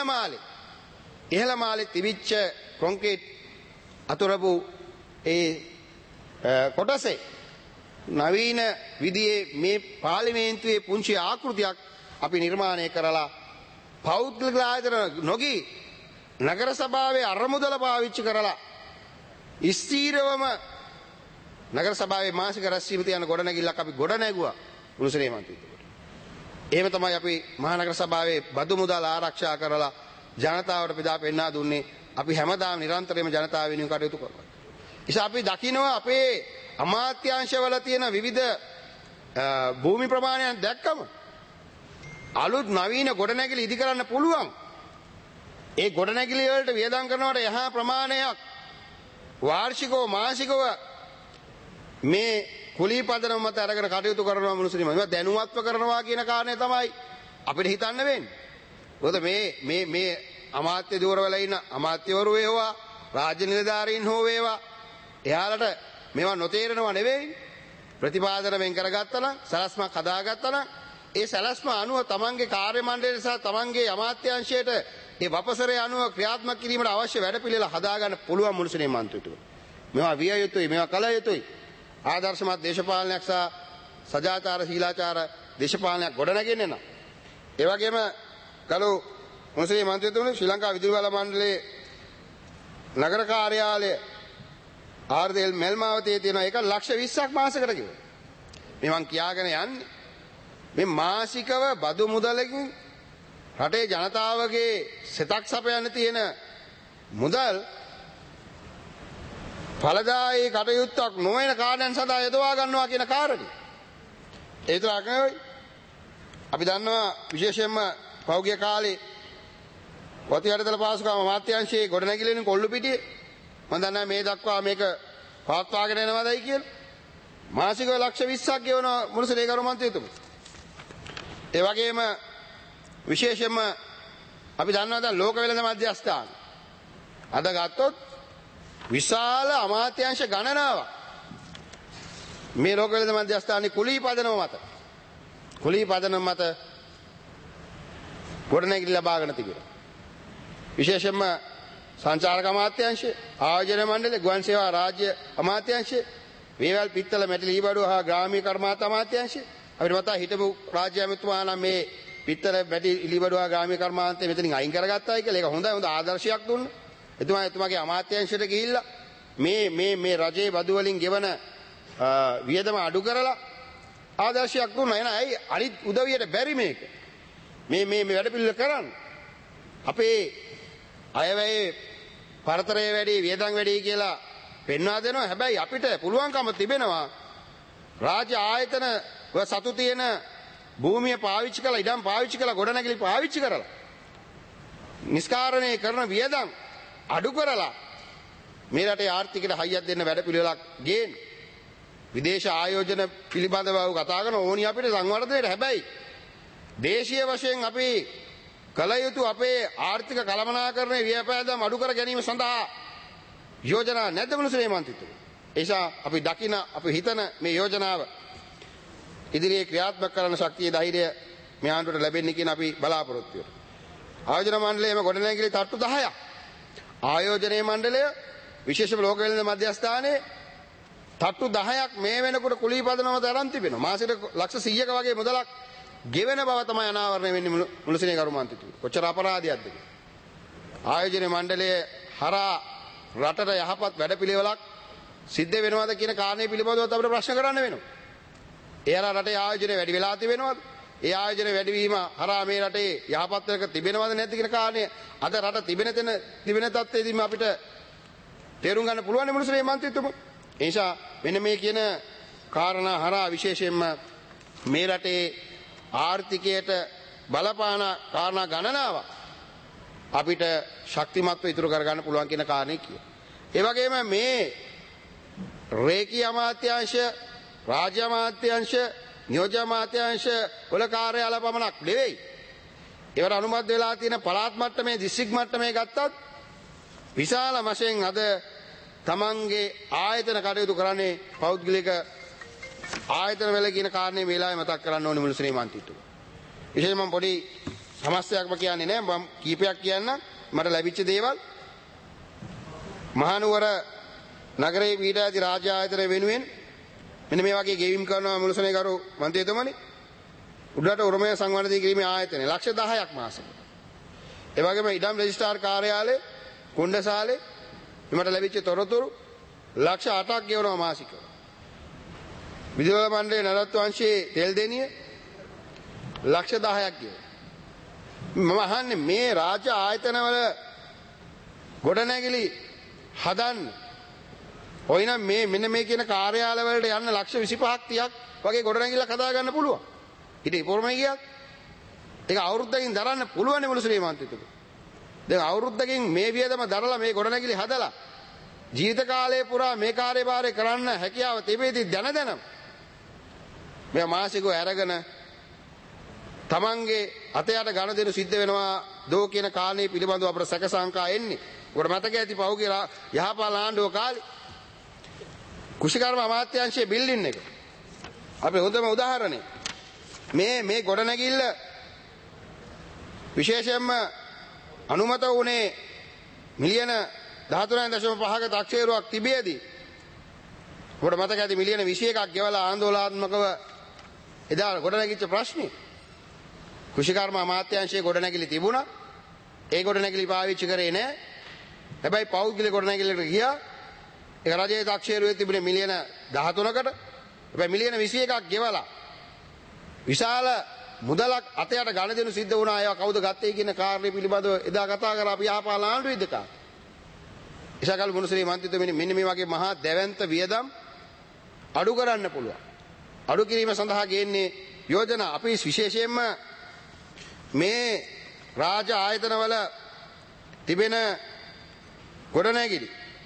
ඉහළ මාලේ තිබිච්ච කොන්ක්‍රීට් අතුරපු ඒ කොටසේ නවීන විදියේ මේ පාර්ලිමේන්තුවේ පුංචි ආකෘතියක් අපි නිර්මාණය කරලා පෞද්ගලික ආයතන නොගී නගර සභාවේ අරමුදල පාවිච්චි කරලා ස්ථීරවම නගර සභාවේ මාසික රැස්වීම තියන ගොඩනැගිල්ලක් අපි ගොඩ නැගුවා මුළුසුනේ මන්ත්‍රීතුමනි. එහෙම තමයි අපි මහනගර සභාවේ බදු මුදල් ආරක්ෂා කරලා ජනතාවට බෙදා පෙන්වා දුන්නේ. අපි හැමදාම නිරන්තරයෙන්ම ජනතාව වෙනුවෙන් කටයුතු කරනවා. ඉතින් අපි දකිනවා අපේ අමාත්‍යාංශවල තියෙන විවිධ භූමි ප්‍රමාණයන් දැක්කම අලුත් නවීන ගොඩනැගිලි ඉදි කරන්න පුළුවන්. ඒ ගොඩනැගිලි වලට වියදම් කරනවට යහා ප්‍රමාණයක් වාර්ෂිකව මාසිකව මේ කුලී පදනම මත අරගෙන කටයුතු කරනවා මුළුසුනේ. මේවා දැනුවත්ව කරනවා කියන කාරණේ තමයි අපිට හිතන්න වෙන්නේ. මොකද මේ අමාත්‍ය ධූරවල ඉන්න අමාත්‍යවරු වේවා රාජ්‍ය නිලධාරීන් හෝ වේවා එයාලට මේවා නොතේරෙනවා නෙවෙයි. ප්‍රතිපාදන වෙන් කරගත්තා නම් සලස්මක් හදාගත්තා නම් ඒ සලස්ම අනුව තමන්ගේ කාර්ය මණ්ඩලය සහ තමන්ගේ අමාත්‍යාංශයට ඒ වපසරේ අනුව ක්‍රියාත්මක කිරීමට අවශ්‍ය වැඩපිළිවෙල හදාගන්න පුළුවන් මුළුසුනේ මන්ත්‍රීතුමනි. මේවා විය යුතුයි, මේවා කළ යුතුයි. ආදර්ශමත් දේශපාලනයක් සහ සදාචාර ශීලාචාර දේශපාලනයක් ගොඩනගෙන්නේ නම් ඒ වගේම කළු මුළුසුනේ මන්ත්‍රීතුමනි ශ්‍රී ලංකා විදුලි බල මණ්ඩලයේ නගර කාර්යාලය ආර්දෙල් මෙල්මාවතේ තියෙන එක 1,20,000ක් මාසෙකට කිව්වා. මේ මං කියාගෙන යන්නේ මේ මාසිකව බදු මුදලකින් රටේ ජනතාවගේ සෙතක් සපයන්න තියෙන මුදල් ඵලදායී කටයුත්තක් නොවන කාරණන් සඳහා යොදවා ගන්නවා කියන කාරණේ. ඒ විතරක් නෙවෙයි. අපි දන්නවා විශේෂයෙන්ම පෞද්ගලික කාලේ වතියඩතල පාසුකම අමාත්‍යාංශයේ ගොඩනැගිල්ලෙන් කොල්ලුපිටියේ මම දන්නා මේ දක්වා මේක පවත්වාගෙන යනවාදයි කියලා. මාසිකව 1,20,000ක් ගෙවන මුළුසුනේ ගරු මන්ත්‍රීතුමනි. ඒ වගේම විශේෂයෙන්ම අපි දන්නවා දැන් ලෝක වෙළඳ මධ්‍යස්ථාන අද ගත්තොත් විශාල අමාත්‍යාංශ ගණනාවක් මේ ලෝක වෙළඳ මධ්‍යස්ථානයේ කුලී පදනම මත ගොඩනැගිලි ලබාගෙන තිබෙනවා. විශේෂයෙන්ම සංචාරක අමාත්‍යාංශය, ආයෝජන මණ්ඩලය, ගුවන් සේවා රාජ්‍ය අමාත්‍යාංශය, වේවැල් පිත්තල මැටි ලීබඩුව හා ග්‍රාමීය කර්මාන්ත අමාත්‍යාංශය. අපිට මතක හිටපු රාජ්‍ය ඇමතුමා නම් මේ පිත්තල මැටි ලීබඩුව හා ග්‍රාමීය කර්මාන්තය මෙතනින් අයින් කරගත්තායි කියලා. ඒක හොඳ ආදර්ශයක් දුන්නා. එතුමාගේ අමාත්‍යාංශයට ගිහිල්ලා මේ රජයේ බදු වලින් ගෙවන වියදම අඩු කරලා ආදර්ශයක් දුන්නා. එහෙනම් ඇයි අනිත් උදවියට බැරි මේක? මේ වැඩ පිළිවෙල කරන්න. අපේ අයවැයේ පරතරය වැඩි වියදම් වැඩි කියලා පෙන්වා දෙනවා. හැබැයි අපිට පුළුවන්කම තිබෙනවා රාජ්‍ය ආයතන සතු තියෙන භූමිය පාවිච්චි කරලා ඉඩම් පාවිච්චි කරලා ගොඩනැගිලි පාවිච්චි කරලා නිස්කාරණය කරන වියදම් අඩු කරලා මේ රටේ ආර්ථිකයට හයියක් දෙන්න වැඩපිළිවෙලක් ගේන්න. විදේශ ආයෝජන පිළිබඳව කතා කරන ඕනි අපිට සංවර්ධනයට. හැබැයි දේශීය වශයෙන් අපි කල යුතු අපේ ආර්ථික කළමනාකරණයේ ව්‍යාපාදම් අඩු කර ගැනීම සඳහා යෝජනා නැද්ද මිනිසුනේ මන්ත්‍රීතුමනි? ඒ නිසා අපි දකින අපි හිතන මේ යෝජනාව ඉදිරියේ ක්‍රියාත්මක කරන ශක්තිය ධෛර්යය මේ ආණ්ඩුවට ලැබෙන්නේ කියන අපි බලාපොරොත්තු වෙනවා. ආයෝජන මණ්ඩලයේම ගොඩනැගිලි තට්ටු 10ක්. ආයෝජනයේ මණ්ඩලය විශේෂම ලෝක වෙළඳ මධ්‍යස්ථානයේ තට්ටු 10ක් මේ වෙනකොට කුලී පදනමට අරන් තිබෙනවා. මාසෙට ලක්ෂ 100ක වගේ මුදලක් ගෙවෙන බව තමයි අනාවරණය වෙන්නේ මුළුසිනේ කරු මන්ත්‍රීතුමනි. කොච්චර අපරාධයක්ද කියලා. ආයෝජන මණ්ඩලයේ හරහා රටට යහපත් වැඩපිළිවෙලක් සිද්ධ වෙනවද කියන කාරණේ පිළිබඳව අපිට ප්‍රශ්න කරන්න වෙනවා. ඒ හරහා රටේ ආයෝජනය වැඩි වෙලා තිබෙනවද? ඒ ආයෝජන වැඩිවීම හරහා මේ රටේ යහපත්වක තිබෙනවද නැද්ද කියන කාරණේ අද රට තිබෙන තත්ත්වයේදීම අපිට තේරුම් ගන්න පුළුවන් මුළුසිනේ මන්ත්‍රීතුමනි. ඒ නිසා මෙන්න මේ කියන කාරණා හරහා විශේෂයෙන්ම මේ රටේ ආර්ථිකයට බලපාන කාරණා ගණනාවක් අපිට ශක්තිමත්ව ඉතුරු කරගන්න පුළුවන් කියන කාරණේ කියනවා. ඒ වගේම මේ රේකී අමාත්‍යාංශ, රාජ්‍ය අමාත්‍යාංශ, නියෝජ්‍ය අමාත්‍යාංශ වල කාර්යාල පමණක් නෙවෙයි. ඒවට අනුමත වෙලා තියෙන පළාත් මට්ටමේ, දිස්ත්‍රික් මට්ටමේ ගත්තත් විශාල වශයෙන් අද තමන්ගේ ආයතන කටයුතු කරන්නේ පෞද්ගලික ආයතන වල කියන කාරණේ මේ වෙලාවේ මතක් කරන්න ඕනේ මුළුසිනේ මන්ත්‍රීතුමා. විශේෂයෙන් මම පොඩි සමස්තයක්ම කියන්නේ නැහැ. මම කීපයක් කියන්නම් මට ලැබිච්ච දේවල්. මහනුවර නගරයේ පිහිටා ඇති රාජ්‍ය ආයතන වෙනුවෙන් මෙන්න මේ වගේ ගෙවීම් කරනවා මුළුසිනේ කරු මන්ත්‍රීතුමනි. උඩරට උරුමය සංවර්ධනය කිරීමේ ආයතනය ලක්ෂ 10ක් මාසෙකට. ඒ වගේම ඉඩම් රෙජිස්ට්‍රාර් කාර්යාලය, කුණ්ඩසාලේ මට ලැබිච්ච තොරතුරු ලක්ෂ 8ක් ගෙවනවා මාසිකව. විදුලි මණ්ඩලයේ නඩත්තු අංශයේ තෙල් දෙනිය ලක්ෂ 10ක් ගෙවනවා. මම අහන්නේ මේ රාජ්‍ය ආයතනවල ගොඩනැගිලි හදන්න ඔයිනම් මේ මෙන්න මේ කියන කාර්යාල වලට යන්න ලක්ෂ 25ක් 30ක් වගේ ගොඩනැගිල්ලක් හදා ගන්න පුළුවන්. ඊට ඉපොරමයි ගියත් ඒක අවුරුද්දකින් දරන්න පුළුවන් මුළුසිනේ මන්ත්‍රීතුමනි. දැන් අවුරුද්දකින් මේ වියදම දරලා මේ ගොඩනැගිලි හදලා ජීවිත කාලය පුරා මේ කාර්යභාරය කරන්න හැකියාව තිබෙද්දී දැන මේ මාසිකව අරගෙන තමන්ගේ අතයට ගණ දෙනු සිද්ධ වෙනවා දෝ කියන කාරණේ පිළිබඳව අපට සැක සංකා එන්නේ. ඔකට මතක ඇති පහුගිය යහපාල ආණ්ඩුව කාලේ කුෂිකර්ම අමාත්‍යාංශයේ බිල්ඩින් එක. අපි හොඳම උදාහරණය. මේ ගොඩනැගිල්ල විශේෂයෙන්ම අනුමත වුණේ මිලියන 13.5ක තක්සේරුවක් තිබියදී ඔබට මතක ඇති මිලියන 21ක් ගෙවලා ආందోලනාත්මකව එදා ගොඩනැගිච්ච ප්‍රශ්නේ කුෂිකර්ම අමාත්‍යාංශයේ ගොඩනැගිලි තිබුණා. ඒ ගොඩනැගිලි පාවිච්චි කරේ නැහැ. හැබැයි පෞද්ගලික ගොඩනැගිල්ලකට ගියා. ඒක රජයේ තක්සේරුවේ තිබුණේ මිලියන 13කට. හැබැයි මිලියන 21ක් ගෙවලා විශාල මුදලක් අතයට ගණ දෙනු සිද්ධ වුණා. ඒවා කවුද ගත්තේ කියන කාරණේ පිළිබඳව එදා කතා කරා අපි යහපාල ආණ්ඩුවේ දෙකා. ඉසකල් මුළුසිනේ මන්ත්‍රීතුමනි මෙන්න මේ වගේ මහා දැවැන්ත වියදම් අඩු කරන්න පුළුවන්. අඩු කිරීම සඳහා ගේන්නේ යෝජනා. අපි විශේෂයෙන්ම මේ රාජ ආයතනවල තිබෙන ගොඩනැගිලි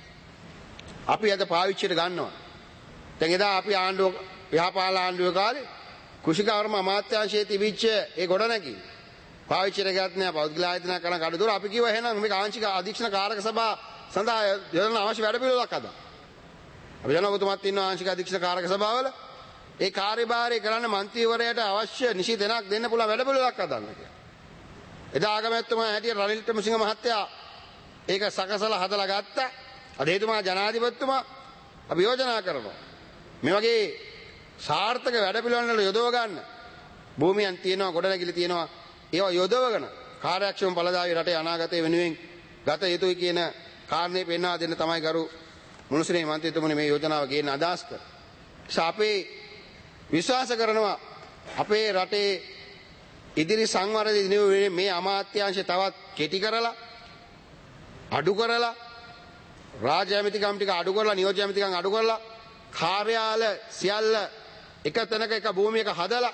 අපි අද පාවිච්චියට ගන්නවා. දැන් එදා අපි ආණ්ඩුව යහපාල ආණ්ඩුවේ කාලේ කුෂිකර්ම අමාත්‍යාංශයේ තිබිච්ච ඒ ගොඩනැගිලි පාවිච්චියට ගත්තේ නැහැ. පෞද්ගලික ආයතන කරන කඩදොර අපි කිව්වා එහෙනම් මේක ආංශික අධීක්ෂණ කාරක සභා සඳහා යොදන අවශ්‍ය වැඩපිළිවෙලක් හදා. අපි ජනපතිතුමාත් ඉන්නවා ආංශික අධීක්ෂණ කාරක සභාවල. ඒ කාර්යභාරය කරන්න මන්ත්‍රීවරයාට අවශ්‍ය නිසි දෙනක් දෙන්න පුළුවන් වැඩපිළිවෙලක් හදන්න කියලා. එදා ආගමැතිතුමා හැටියට රනිල් වික්‍රමසිංහ මහත්තයා ඒක සකසලා හදලා ගත්තා. අද එතුමා ජනාධිපතිතුමා අපි යෝජනා කරනවා. මේ වගේ සාර්ථක වැඩපිළිවෙළ වල යොදව ගන්න භූමියන් තියෙනවා, ගොඩනැගිලි තියෙනවා. ඒවා යොදවගෙන කාර්යක්ෂම ඵලදායී රටේ අනාගතය වෙනුවෙන් ගත යුතුයි කියන කාරණේ පෙන්වා දෙන්න තමයි ගරු මුළුසිනේ මන්ත්‍රීතුමනි මේ යෝජනාව ගේන්න අදහස් කරන්නේ. අපේ විශ්වාස කරනවා අපේ රටේ ඉදිරි සංවර්ධනයේ මේ අමාත්‍යාංශය තවත් කෙටි කරලා අඩු කරලා රාජ්‍ය ඇමතිකම් ටික අඩු කරලා නියෝජ්‍ය ඇමතිකම් අඩු කරලා කාර්යාල සියල්ල එක තැනක එක භූමියක හදලා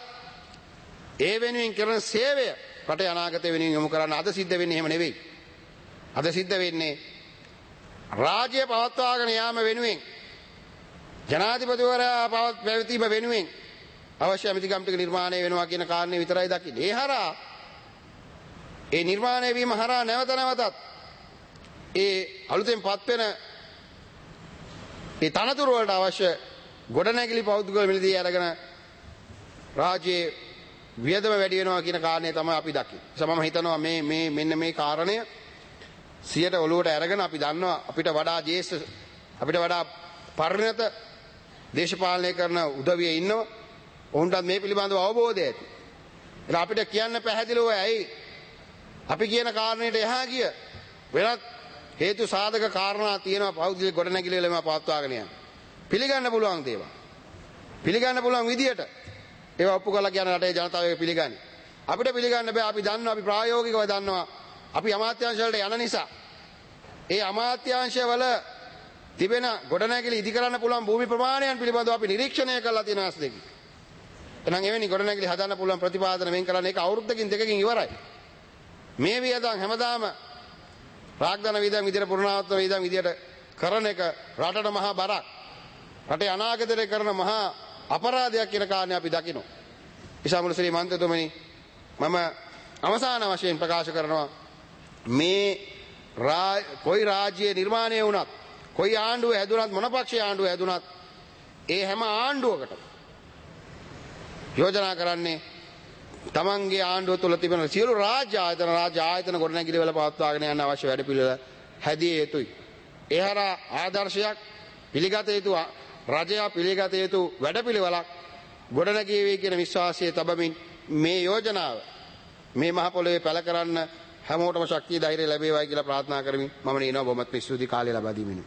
ඒ වෙනුවෙන් කරන සේවය රටේ අනාගතය වෙනුවෙන් යොමු කරන්න. අද සිද්ධ වෙන්නේ එහෙම නෙවෙයි. අද සිද්ධ වෙන්නේ රාජ්‍ය පවත්වාගෙන යාම වෙනුවෙන් ජනාධිපතිවරයා පැවතීම වෙනුවෙන් අවශ්‍ය ඇමතිකම් ටික නිර්මාණය වෙනවා කියන කාරණේ විතරයි දකින්නේ. ඒ හරහා ඒ නිර්මාණය වීම හරහා නැවත නැවතත් ඒ අලුතෙන් පත්වෙන ඒ තනතුරු වලට අවශ්‍ය ගොඩනැගිලි පෞද්ගලික මිලදී අරගෙන රාජ්‍යයේ වියදම වැඩි වෙනවා කියන කාරණේ තමයි අපි දකින්නේ. මම හිතනවා මෙන්න මේ කාරණය 100ට ඔලුවට අරගෙන අපි දන්නවා අපිට වඩා ජේෂ්ඨ අපිට වඩා පරිණත දේශපාලනය කරන උදවියේ ඉන්නවා. ඔවුන්ටත් මේ පිළිබඳව අවබෝධය ඇති. ඒක අපිට කියන්න පැහැදිලිව ඇයි අපි කියන කාරණේට එහා ගිය වෙනත් හේතු සාධක කාරණා තියෙනවා පෞද්ගලික ගොඩනැගිලි වලම පවත්වාගෙන යන්න. පිළිගන්න පුළුවන් දේවල්. පිළිගන්න පුළුවන් විදියට ඒවා ඔප්පු කරලා කියන රටේ ජනතාව ඒක පිළිගන්නේ. අපිට පිළිගන්න බෑ. අපි දන්නවා අපි ප්‍රායෝගිකව දන්නවා. අපි අමාත්‍යාංශ වලට යන නිසා ඒ අමාත්‍යාංශ වල තිබෙන ගොඩනැගිලි ඉදි කරන්න පුළුවන් භූමි ප්‍රමාණයන් පිළිබඳව අපි නිරීක්ෂණය කරලා තියෙන ආස්තෙකි. එහෙනම් එවැනි ගොඩනැගිලි හදන්න පුළුවන් ප්‍රතිපාදන වෙන් කරන්න ඒක අවුරුද්දකින් දෙකකින් ඉවරයි. මේ වියදම් හැමදාම රාග්ධන වියදම් විදියට පුරණාත්මක වියදම් විදියට කරන එක රටට මහා බරක්. රටේ අනාගතයට කරන මහා අපරාධයක් කියන කාරණේ අපි දකිනවා. ඉසාමුල ශ්‍රී මන්ත්‍රතුමනි මම අවසාන වශයෙන් ප්‍රකාශ කරනවා මේ කොයි රාජ්‍ය නිර්මාණය වුණත් කොයි ආණ්ඩුව හැදුනත් මොන පක්ෂයේ ආණ්ඩුව හැදුනත් ඒ හැම ආණ්ඩුවකටම යෝජනා කරන්නේ තමන්ගේ ආණ්ඩුව තුළ තිබෙන සියලු රාජ්‍ය ආයතන ගොඩනැගිලි වල පවත්වාගෙන යන්න අවශ්‍ය වැඩපිළිවෙල හැදිය යුතුයි. ඒ හරහා ආදර්ශයක් පිළිගත යුතු රජය පිළිගත යුතු වැඩපිළිවෙලක් ගොඩනැගීවි කියන විශ්වාසය තබමින් මේ යෝජනාව මේ මහ පොළොවේ පැල කරන්න හැමෝටම ශක්තිය ධෛර්යය ලැබේවායි කියලා ප්‍රාර්ථනා කරමින් මම නිනවා බොහොමත් ස්තුති කාලය ලබා දීමෙනි.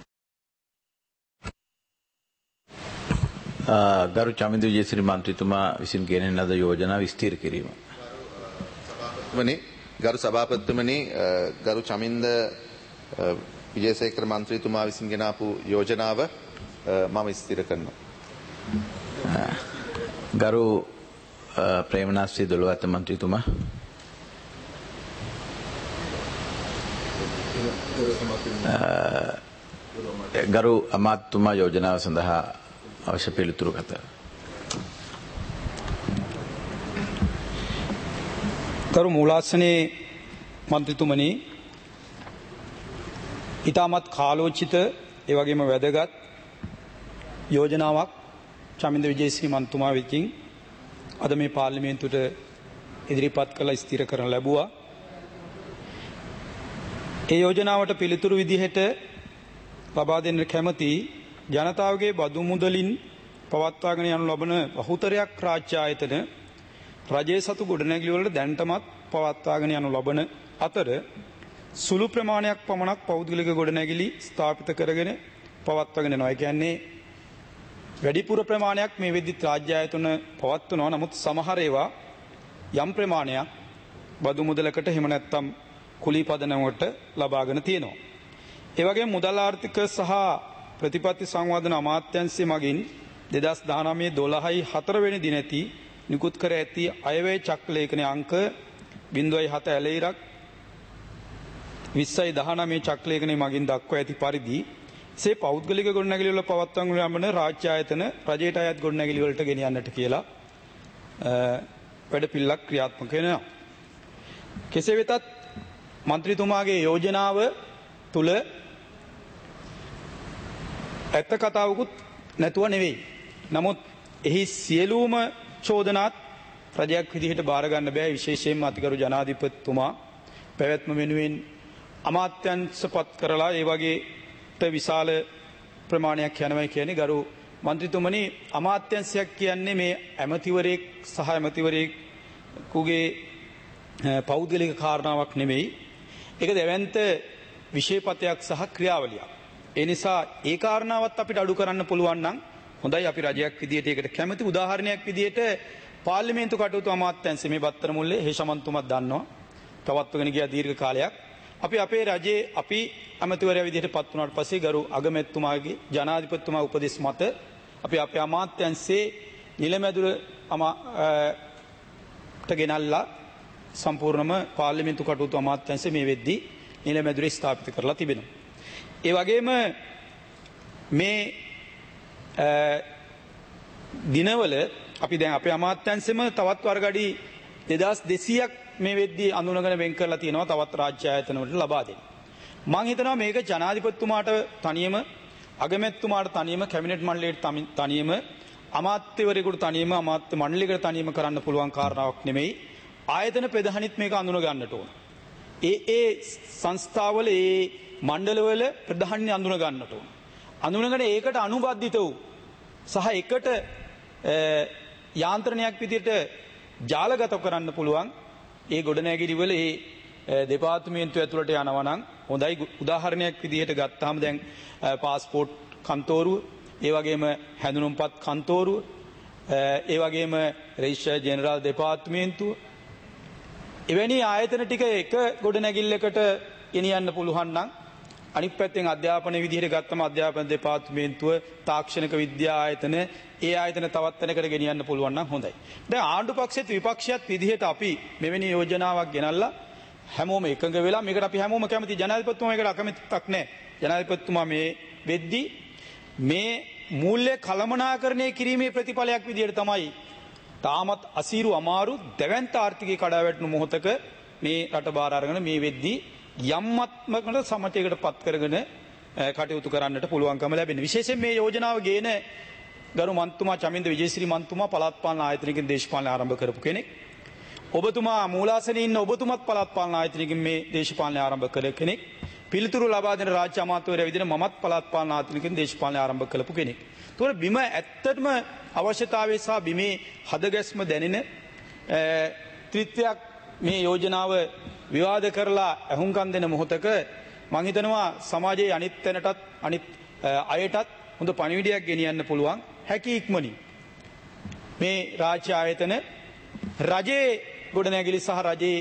ගරු චමින්ද විජේසිරි මන්ත්‍රීතුමා විසින් ගෙනෙන ලද යෝජනා විස්තර කිරීම. ගරු සභාපතිතුමනි ගරු චමින්ද විජේසේකර මන්ත්‍රීතුමා විසින් ගෙන ආපු යෝජනාව මම විස්තර කරනවා. ගරු ප්‍රේමනාස්රී දොළවත්ත මන්ත්‍රීතුමා. ගරු අමාත්‍යතුමා යෝජනාව සඳහා අවශ්‍ය පිළිතුරු කතා. ගරු මූලාසනයේ මන්ත්‍රීතුමනි ඉතාමත් කාලෝචිත ඒ වගේම වැදගත් යෝජනාවක් චමින්ද විජේසිරි මන්ත්‍රීතුමා විසින් අද මේ පාර්ලිමේන්තුවට ඉදිරිපත් කළ ස්ථිර කරන ලැබුවා. ඒ යෝජනාවට පිළිතුරු විදිහට ලබා දෙන්න කැමති ජනතාවගේ බදු මුදලින් පවත්වාගෙන යනු ලබන බහුතරයක් රාජ්‍ය ආයතන රජයේ සතු ගොඩනැගිලි වල දැන්ටමත් පවත්වාගෙන යනු ලබන අතර සුළු ප්‍රමාණයක් පමණක් පෞද්ගලික ගොඩනැගිලි ස්ථාපිත කරගෙන පවත්වාගෙන යනවා. ඒ කියන්නේ වැඩිපුර ප්‍රමාණයක් මේ වෙද්දිත් රාජ්‍ය ආයතන පවත්වනවා. නමුත් සමහර ඒවා යම් ප්‍රමාණයක් බදු මුදලකට එහෙම නැත්නම් කුලී පදනමකට ලබාගෙන තියෙනවා. ඒ වගේම මුදල් ආර්ථික සහ ප්‍රතිපත්ති සංවර්ධන අමාත්‍යාංශය මගින් 2019-12 වෙනි දිනදී නිකුත් කර ඇති අයවැය චක්‍රලේඛනයේ අංක 0.7 ඇලෙයිරක් 2019 චක්‍රලේඛනයේ මගින් දක්වා ඇති පරිදි සේ පෞද්ගලික ගොඩනැගිලි වල පවත්වන ලබන රාජ්‍ය ආයතන රජයට අයත් ගොඩනැගිලි වලට ගෙනියන්නට කියලා වැඩපිළිවෙලක් ක්‍රියාත්මක වෙනවා. කෙසේ වෙතත් මන්ත්‍රීතුමාගේ යෝජනාව තුල ඇත්ත කතාවකුත් නැතුව නෙවෙයි. නමුත් එහි සියලුම චෝදනාත් රජයක් විදිහට බාර ගන්න බෑ. විශේෂයෙන්ම අතිගරු ජනාධිපතිතුමා පැවැත්ම වෙනුවෙන් අමාත්‍යංශපත් කරලා ඒ වගේට විශාල ප්‍රමාණයක් යනවා කියන්නේ ගරු මන්ත්‍රීතුමනි අමාත්‍යංශයක් කියන්නේ මේ ඇමතිවරයෙක් සහ ඇමතිවරයෙකුගේ පෞද්ගලික කාරණාවක් නෙමෙයි. ඒක දෙවන්ත විශේෂපතයක් සහ ක්‍රියාවලියක්. ඒ නිසා ඒ කාරණාවත් අපිට අඩු කරන්න පුළුවන් නම් හොඳයි. අපි රජයක් විදියට ඒකට කැමති. උදාහරණයක් විදියට පාර්ලිමේන්තු කටයුතු අමාත්‍යාංශය මේ බත්තර මුල්ලේ හේෂමන්තුමත් දන්නවා. පවත්වගෙන ගිය දීර්ඝ කාලයක්. අපි අපේ රජයේ අපි අමාත්‍යවරයා විදියට පත් වුණාට පස්සේ ගරු අගමැතිතුමාගේ ජනාධිපතිතුමා උපදෙස් මත අපි අපේ අමාත්‍යාංශයේ නිලමැදුර ගෙනල්ලා සම්පූර්ණම පාර්ලිමේන්තු කටයුතු අමාත්‍යාංශය මේ වෙද්දී නිලමැදුරේ ස්ථාපිත කරලා තිබෙනවා. ඒ වගේම මේ දිනවල අපි දැන් අපේ අමාත්‍යංශෙම තවත් වර්ගඩි 2200ක් මේ වෙද්දී අඳුනගෙන වෙන් කරලා තියෙනවා තවත් රාජ්‍ය ආයතන වලට ලබා දෙන්න. මම හිතනවා මේක ජනාධිපතිතුමාට තනියම අගමැතිතුමාට තනියම කැබිනට් මණ්ඩලයට තනියම අමාත්‍යවරයෙකුට තනියම අමාත්‍ය මණ්ඩලයකට තනියම කරන්න පුළුවන් කාරණාවක් නෙමෙයි. ආයතන ප්‍රධානිත් මේක අඳුන ගන්නට ඕන. ඒ සංස්ථාවල ඒ මණ්ඩලවල ප්‍රධානි අඳුන ගන්නට ඕන. අඳුනගෙන ඒකට අනුබද්ධිත වූ සහ එකට යාන්ත්‍රණයක් විදිහට ජාලගත කරන්න පුළුවන් ඒ ගොඩනැගිලිවල ඒ දෙපාර්තමේන්තුව ඇතුළට යනවා නම් හොඳයි. උදාහරණයක් විදිහට ගත්තාම දැන් පාස්පෝර්ට් කන්තෝරුව, ඒ වගේම හැඳුනුම්පත් කන්තෝරුව, ඒ වගේම රෙජිස්ට්‍රාර් ජෙනරාල් දෙපාර්තමේන්තුව, එවැනි ආයතන ටික එක ගොඩනැගිල්ලකට ගෙනියන්න පුළුවන් නම් අනිත් පැත්තෙන් අධ්‍යාපන විදිහට ගත්තම අධ්‍යාපන දෙපාර්තමේන්තුව, තාක්ෂණික විද්‍යා ආයතන, ඒ ආයතන තවත් තැනකට ගෙනියන්න පුළුවන් නම් හොඳයි. දැන් ආණ්ඩු පක්ෂයේත් විපක්ෂයත් විදිහට අපි මෙවැනි යෝජනාවක් ගෙනල්ලා හැමෝම එකඟ වෙලා මේකට අපි හැමෝම කැමති. ජනාධිපතිතුමා මේකට අකමැතික් නැහැ. ජනාධිපතිතුමා මේ වෙද්දී මේ මූල්‍ය කළමනාකරණය කිරීමේ ප්‍රතිඵලයක් විදිහට තමයි තාමත් අසීරු අමාරු දැවැන්ත ආර්ථිකයේ කඩාවැටුණු මොහොතක මේ රට බාර අරගෙන මේ වෙද්දී යම්මත්මකට සමතයකට පත් කරගෙන කටයුතු කරන්නට පුළුවන්කම ලැබෙන. විශේෂයෙන් මේ යෝජනාව ගේන ගරු මන්ත්‍රීතුමා චමින්ද විජේසිරි මන්ත්‍රීතුමා පළාත් පාලන ආයතනයකින් දේශපාලන ආරම්භ කරපු කෙනෙක්. ඔබතුමා මූලාසනයේ ඉන්න ඔබතුමත් පළාත් පාලන ආයතනයකින් මේ දේශපාලන ආරම්භ කළ කෙනෙක්. පිළිතුරු ලබා දෙන රාජ්‍ය අමාත්‍යවරයා විදිහට මමත් පළාත් පාලන ආයතනයකින් දේශපාලන ආරම්භ කළපු කෙනෙක්. ඒතකොට බිම ඇත්තටම අවශ්‍යතාවය සහ බිමේ හදගැස්ම දැනෙන ත්‍රිත්වයක් මේ යෝජනාව විවාද කරලා ඇහුම්කන් දෙන මොහොතක මම හිතනවා සමාජයේ අනිත් තැනටත් අනිත් අයටත් හොඳ පණිවිඩයක් ගෙනියන්න පුළුවන් හැකි ඉක්මනින්. මේ රාජ්‍ය ආයතන රජයේ ගොඩනැගිලි සහ රජයේ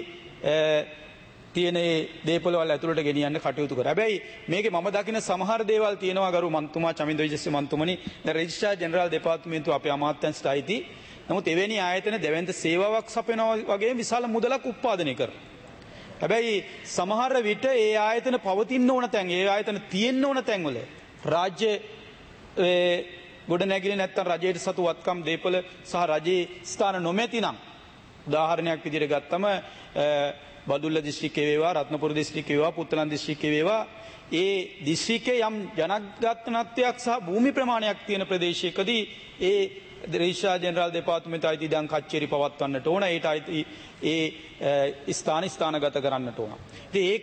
තියෙන දේපොළවල් ඇතුළට ගෙනියන්න කටයුතු කරා. හැබැයි මේකේ මම දකින සමහර දේවල් තියෙනවා ගරු මන්ත්‍රීතුමා චමින්ද විජේසිරි මන්ත්‍රීතුමනි. දැන් රෙජිස්ට්‍රාර් ජෙනරාල් දෙපාර්තමේන්තුව අපේ අමාත්‍යාංශයට අයිති. නමුත් එවැනි ආයතන දෙවැන්ත සේවාවක් සපයනවා වගේ විශාල මුදලක් උත්පාදනය කරනවා. හැබැයි සමහර විට ඒ ආයතන පවතින්න ඕන තැන්, ඒ ආයතන තියෙන්න ඕන තැන්වල රාජ්‍ය ගොඩනැගිලි නැත්තම් රජයට සතු වත්කම් දේපොළ සහ රජයේ ස්ථාන නොමැති නම් උදාහරණයක් විදිහට ගත්තම බදුල්ල දිස්ත්‍රික්කයේ වේවා, රත්නපුර දිස්ත්‍රික්කයේ වේවා, පුත්තලන් දිස්ත්‍රික්කයේ වේවා, ඒ දිස්ත්‍රික්කයේ යම් ජනගතනත්වයක් සහ භූමි ප්‍රමාණයක් තියෙන ප්‍රදේශයකදී ඒ රෙජිස්ට්‍රාර් ජෙනරාල් දෙපාර්තමේන්තුව අයිති ඉඩම් කච්චේරි පවත්වන්නට ඕන. ඒට අයිති ඒ ස්ථානගත කරන්නට ඕන. ඉතින් ඒක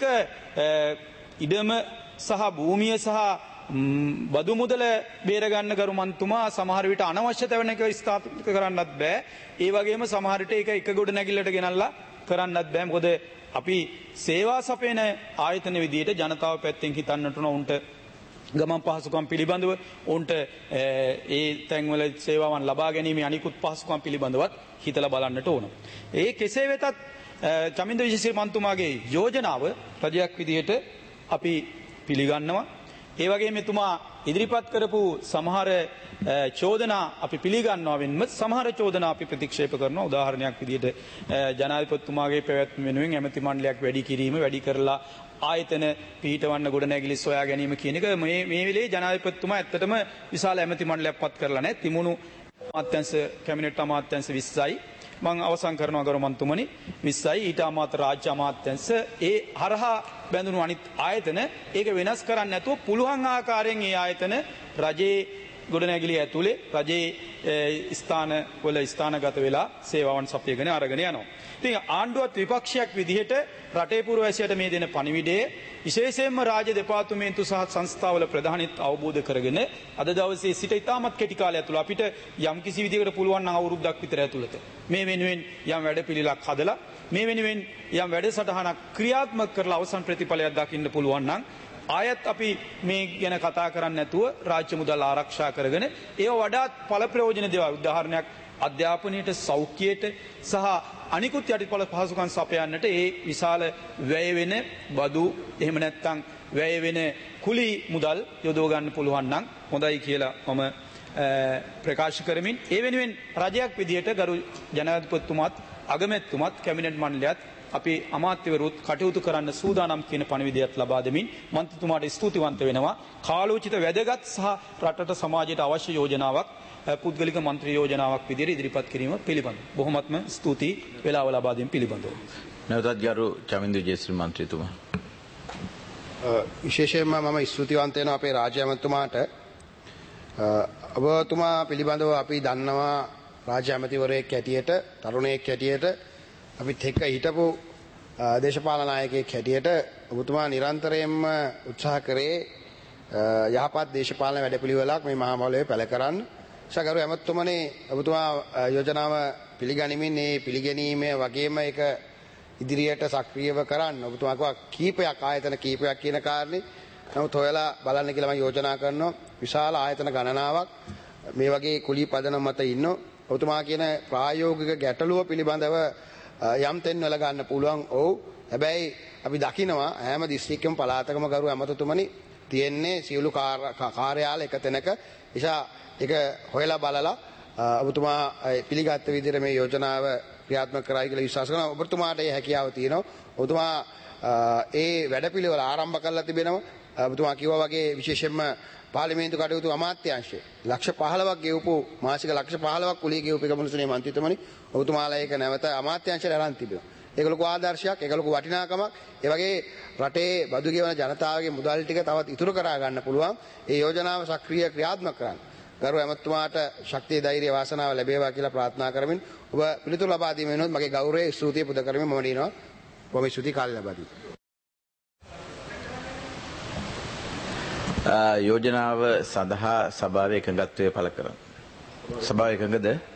ඉඩම සහ භූමිය සහ බදු මුදල බේරගන්න කරු මන්තුමා සමහර විට අනවශ්‍ය තැවනක ස්ථාපිත කරන්නත් බෑ. ඒ වගේම සමහර විට ඒක එක ගොඩ නැගිල්ලට ගෙනල්ලා කරන්නත් බෑ. මොකද අපි සේවා සපයන ආයතන විදියට ජනතාව පැත්තෙන් හිතන්නට ඕන. උන්ට ගමන් පහසුකම් පිළිබඳව, උන්ට ඒ තැන්වල සේවාවන් ලබා ගැනීමේ අනිකුත් පහසුකම් පිළිබඳවත් හිතලා බලන්නට ඕන. ඒ කෙසේ වෙතත් චමින්ද විජේසිරි මන්තුමාගේ යෝජනාව රජයක් විදියට අපි පිළිගන්නවා. ඒ වගේම එතුමා ඉදිරිපත් කරපු සමහර චෝදනා අපි පිළිගන්නවා වෙනම සමහර චෝදනා අපි ප්‍රතික්ෂේප කරනවා. උදාහරණයක් විදිහට ජනාධිපතිතුමාගේ පැවැත්ම වෙනුවෙන් ඇමති මණ්ඩලයක් වැඩි කිරීම, වැඩි කරලා ආයතන පිහිටවන්න ගොඩනැගිලි සොයා ගැනීම කියන එක මේ වෙලේ ජනාධිපතිතුමා ඇත්තටම විශාල ඇමති මණ්ඩලයක් පත් කරලා නැහැ. තිමුණු අමාත්‍යාංශ කැබිනට් අමාත්‍යාංශ 20යි මම අවසන් කරනවා ගරු මන්තුමනි 20යි ඊට අමාත්‍ය රාජ්‍ය අමාත්‍යාංශ ඒ හරහා බැඳුණු අනිත් ආයතන ඒක වෙනස් කරන්න නැතුව පුළුවන් ආකාරයෙන් ඒ ආයතන රජයේ ගොඩනැගිලි ඇතුලේ රජයේ ස්ථානවල ස්ථානගත වෙලා සේවාවන් සපයගෙන අරගෙන යනවා. ඉතින් ආණ්ඩුවත් විපක්ෂයක් විදිහට රටේ පුරවැසියට මේ දෙන පණිවිඩය විශේෂයෙන්ම රාජ්‍ය දෙපාර්තමේන්තු සහ සංස්ථාවල ප්‍රධානීත් අවබෝධ කරගෙන අද දවසේ සිට ඉතාමත් කෙටි කාලය ඇතුළත අපිට යම් කිසි විදිහකට පුළුවන් නම් අවුරුද්දක් විතර ඇතුළත මේ වෙනුවෙන් යම් වැඩපිළිවෙලක් හදලා මේ වෙනුවෙන් යම් වැඩසටහනක් ක්‍රියාත්මක කරලා අවසන් ප්‍රතිඵලයක් දකින්න පුළුවන් නම් ආයත් අපි මේ ගැන කතා කරන්නේ නැතුව රාජ්‍ය මුදල් ආරක්ෂා කරගෙන ඒව වඩාත් ඵල ප්‍රයෝජන දේවල් උදාහරණයක් අධ්‍යාපනයට සෞඛ්‍යයට සහ අනිකුත් යටිපොළ පහසුකම් සපයන්නට ඒ විශාල වැය වෙන බදු එහෙම නැත්නම් වැය වෙන කුලි මුදල් යොදව ගන්න පුළුවන් නම් හොඳයි කියලා මම ප්‍රකාශ කරමින් ඒ වෙනුවෙන් රජයක් විදියට ගරු ජනාධිපතිතුමාත් අගමැතිතුමාත් කැබිනට් මණ්ඩලයත් අපි අමාත්‍යවරුත් කටයුතු කරන්න සූදානම් කියන පණිවිඩයත් ලබා දෙමින් මන්ත්‍රීතුමාට ස්තුතිවන්ත වෙනවා. කාලෝචිත වැදගත් සහ රටට සමාජයට අවශ්‍ය යෝජනාවක් පුද්ගලික මන්ත්‍රී යෝජනාවක් විදිහට ඉදිරිපත් කිරීම පිළිබඳව බොහොමත්ම ස්තුතියි වේලාව ලබා දීම පිළිබඳව. නැවතත් ගරු චමින්ද විජේසිරි මන්ත්‍රීතුමා. විශේෂයෙන්ම මම ස්තුතිවන්ත වෙනවා අපේ රාජ්‍ය ඇමතුමාට. ඔබතුමා පිළිබඳව අපි දන්නවා රාජ්‍ය ඇමතිවරයෙක් හැටියට, තරුණයෙක් හැටියට, අපිත් එක්ක හිටපු දේශපාලන நாயකයෙක් හැටියට ඔබතුමා නිරන්තරයෙන්ම උත්සාහ කරේ යහපත් දේශපාලන වැඩපිළිවෙලක් මේ මහා මහලුවේ පැල කරන්න. ගරු ඇමතුමනි, ඔබතුමා යෝජනාව පිළිගනිමින් මේ පිළිගැනීමේ වගේම ඒක ඉදිරියට සක්‍රියව කරන්න ඔබතුමා කීපයක් ආයතන කීපයක් කියන කාරණේ නමුත් හොයලා බලන්න කියලා මම යෝජනා කරනවා. විශාල ආයතන ගණනාවක් මේ වගේ කුලී පදනම මත ඉන්නෝ. ඔබතුමා කියන ප්‍රායෝගික ගැටලුව පිළිබඳව යම් තැන්වල ගන්න පුළුවන්. ඔව්. හැබැයි අපි දකිනවා හැම දිස්ත්‍රික්කෙම පළාතකම ගරු ඇමතුතුමනි තියෙන්නේ සියලු කාර්යාල එක තැනක. නිසා ඒක හොයලා බලලා ඔබතුමා පිළිගත්ත විදිහට මේ යෝජනාව ක්‍රියාත්මක කරයි කියලා විශ්වාස කරනවා. ඔබතුමාට ඒ හැකියාව තියෙනවා. ඔබතුමා ඒ වැඩපිළිවෙල ආරම්භ කරලා තිබෙනවා. ඔබතුමා කිව්වා වගේ විශේෂයෙන්ම පාර්ලිමේන්තු කටයුතු අමාත්‍යාංශය ලක්ෂ 15ක් ගෙවපු මාසික ලක්ෂ 15ක් කුලිය ගෙවපු එකමුණුසනේ මන්ත්‍රීතුමනි ඔබතුමාලා ඒක නැවත අමාත්‍යාංශයට අරන් තිබෙනවා. ඒක ලොකු ආදර්ශයක්, ඒක ලොකු වටිනාකමක්. ඒ වගේ රටේ බදු ගෙවන ජනතාවගේ මුදල් ටික තවත් ඉතුරු කරා ගන්න පුළුවන්. ඒ යෝජනාව සක්‍රීය ක්‍රියාත්මක කරන්න. ගරු ඇමතුමාට ශක්තිය, ධෛර්ය, වාසනාව ලැබේවා කියලා ප්‍රාර්ථනා කරමින් ඔබ පිළිතුරු ලබා දීම වෙනුවෙන් මගේ ගෞරවයේ ස්තුතිය පුද කරමින් මම දිනවා. බොහොම ස්තුතියි කාලය ලබා දීම. යෝජනාව සඳහා සභාවේ එකඟත්වය පළ කරන්න. සභාව එකඟද?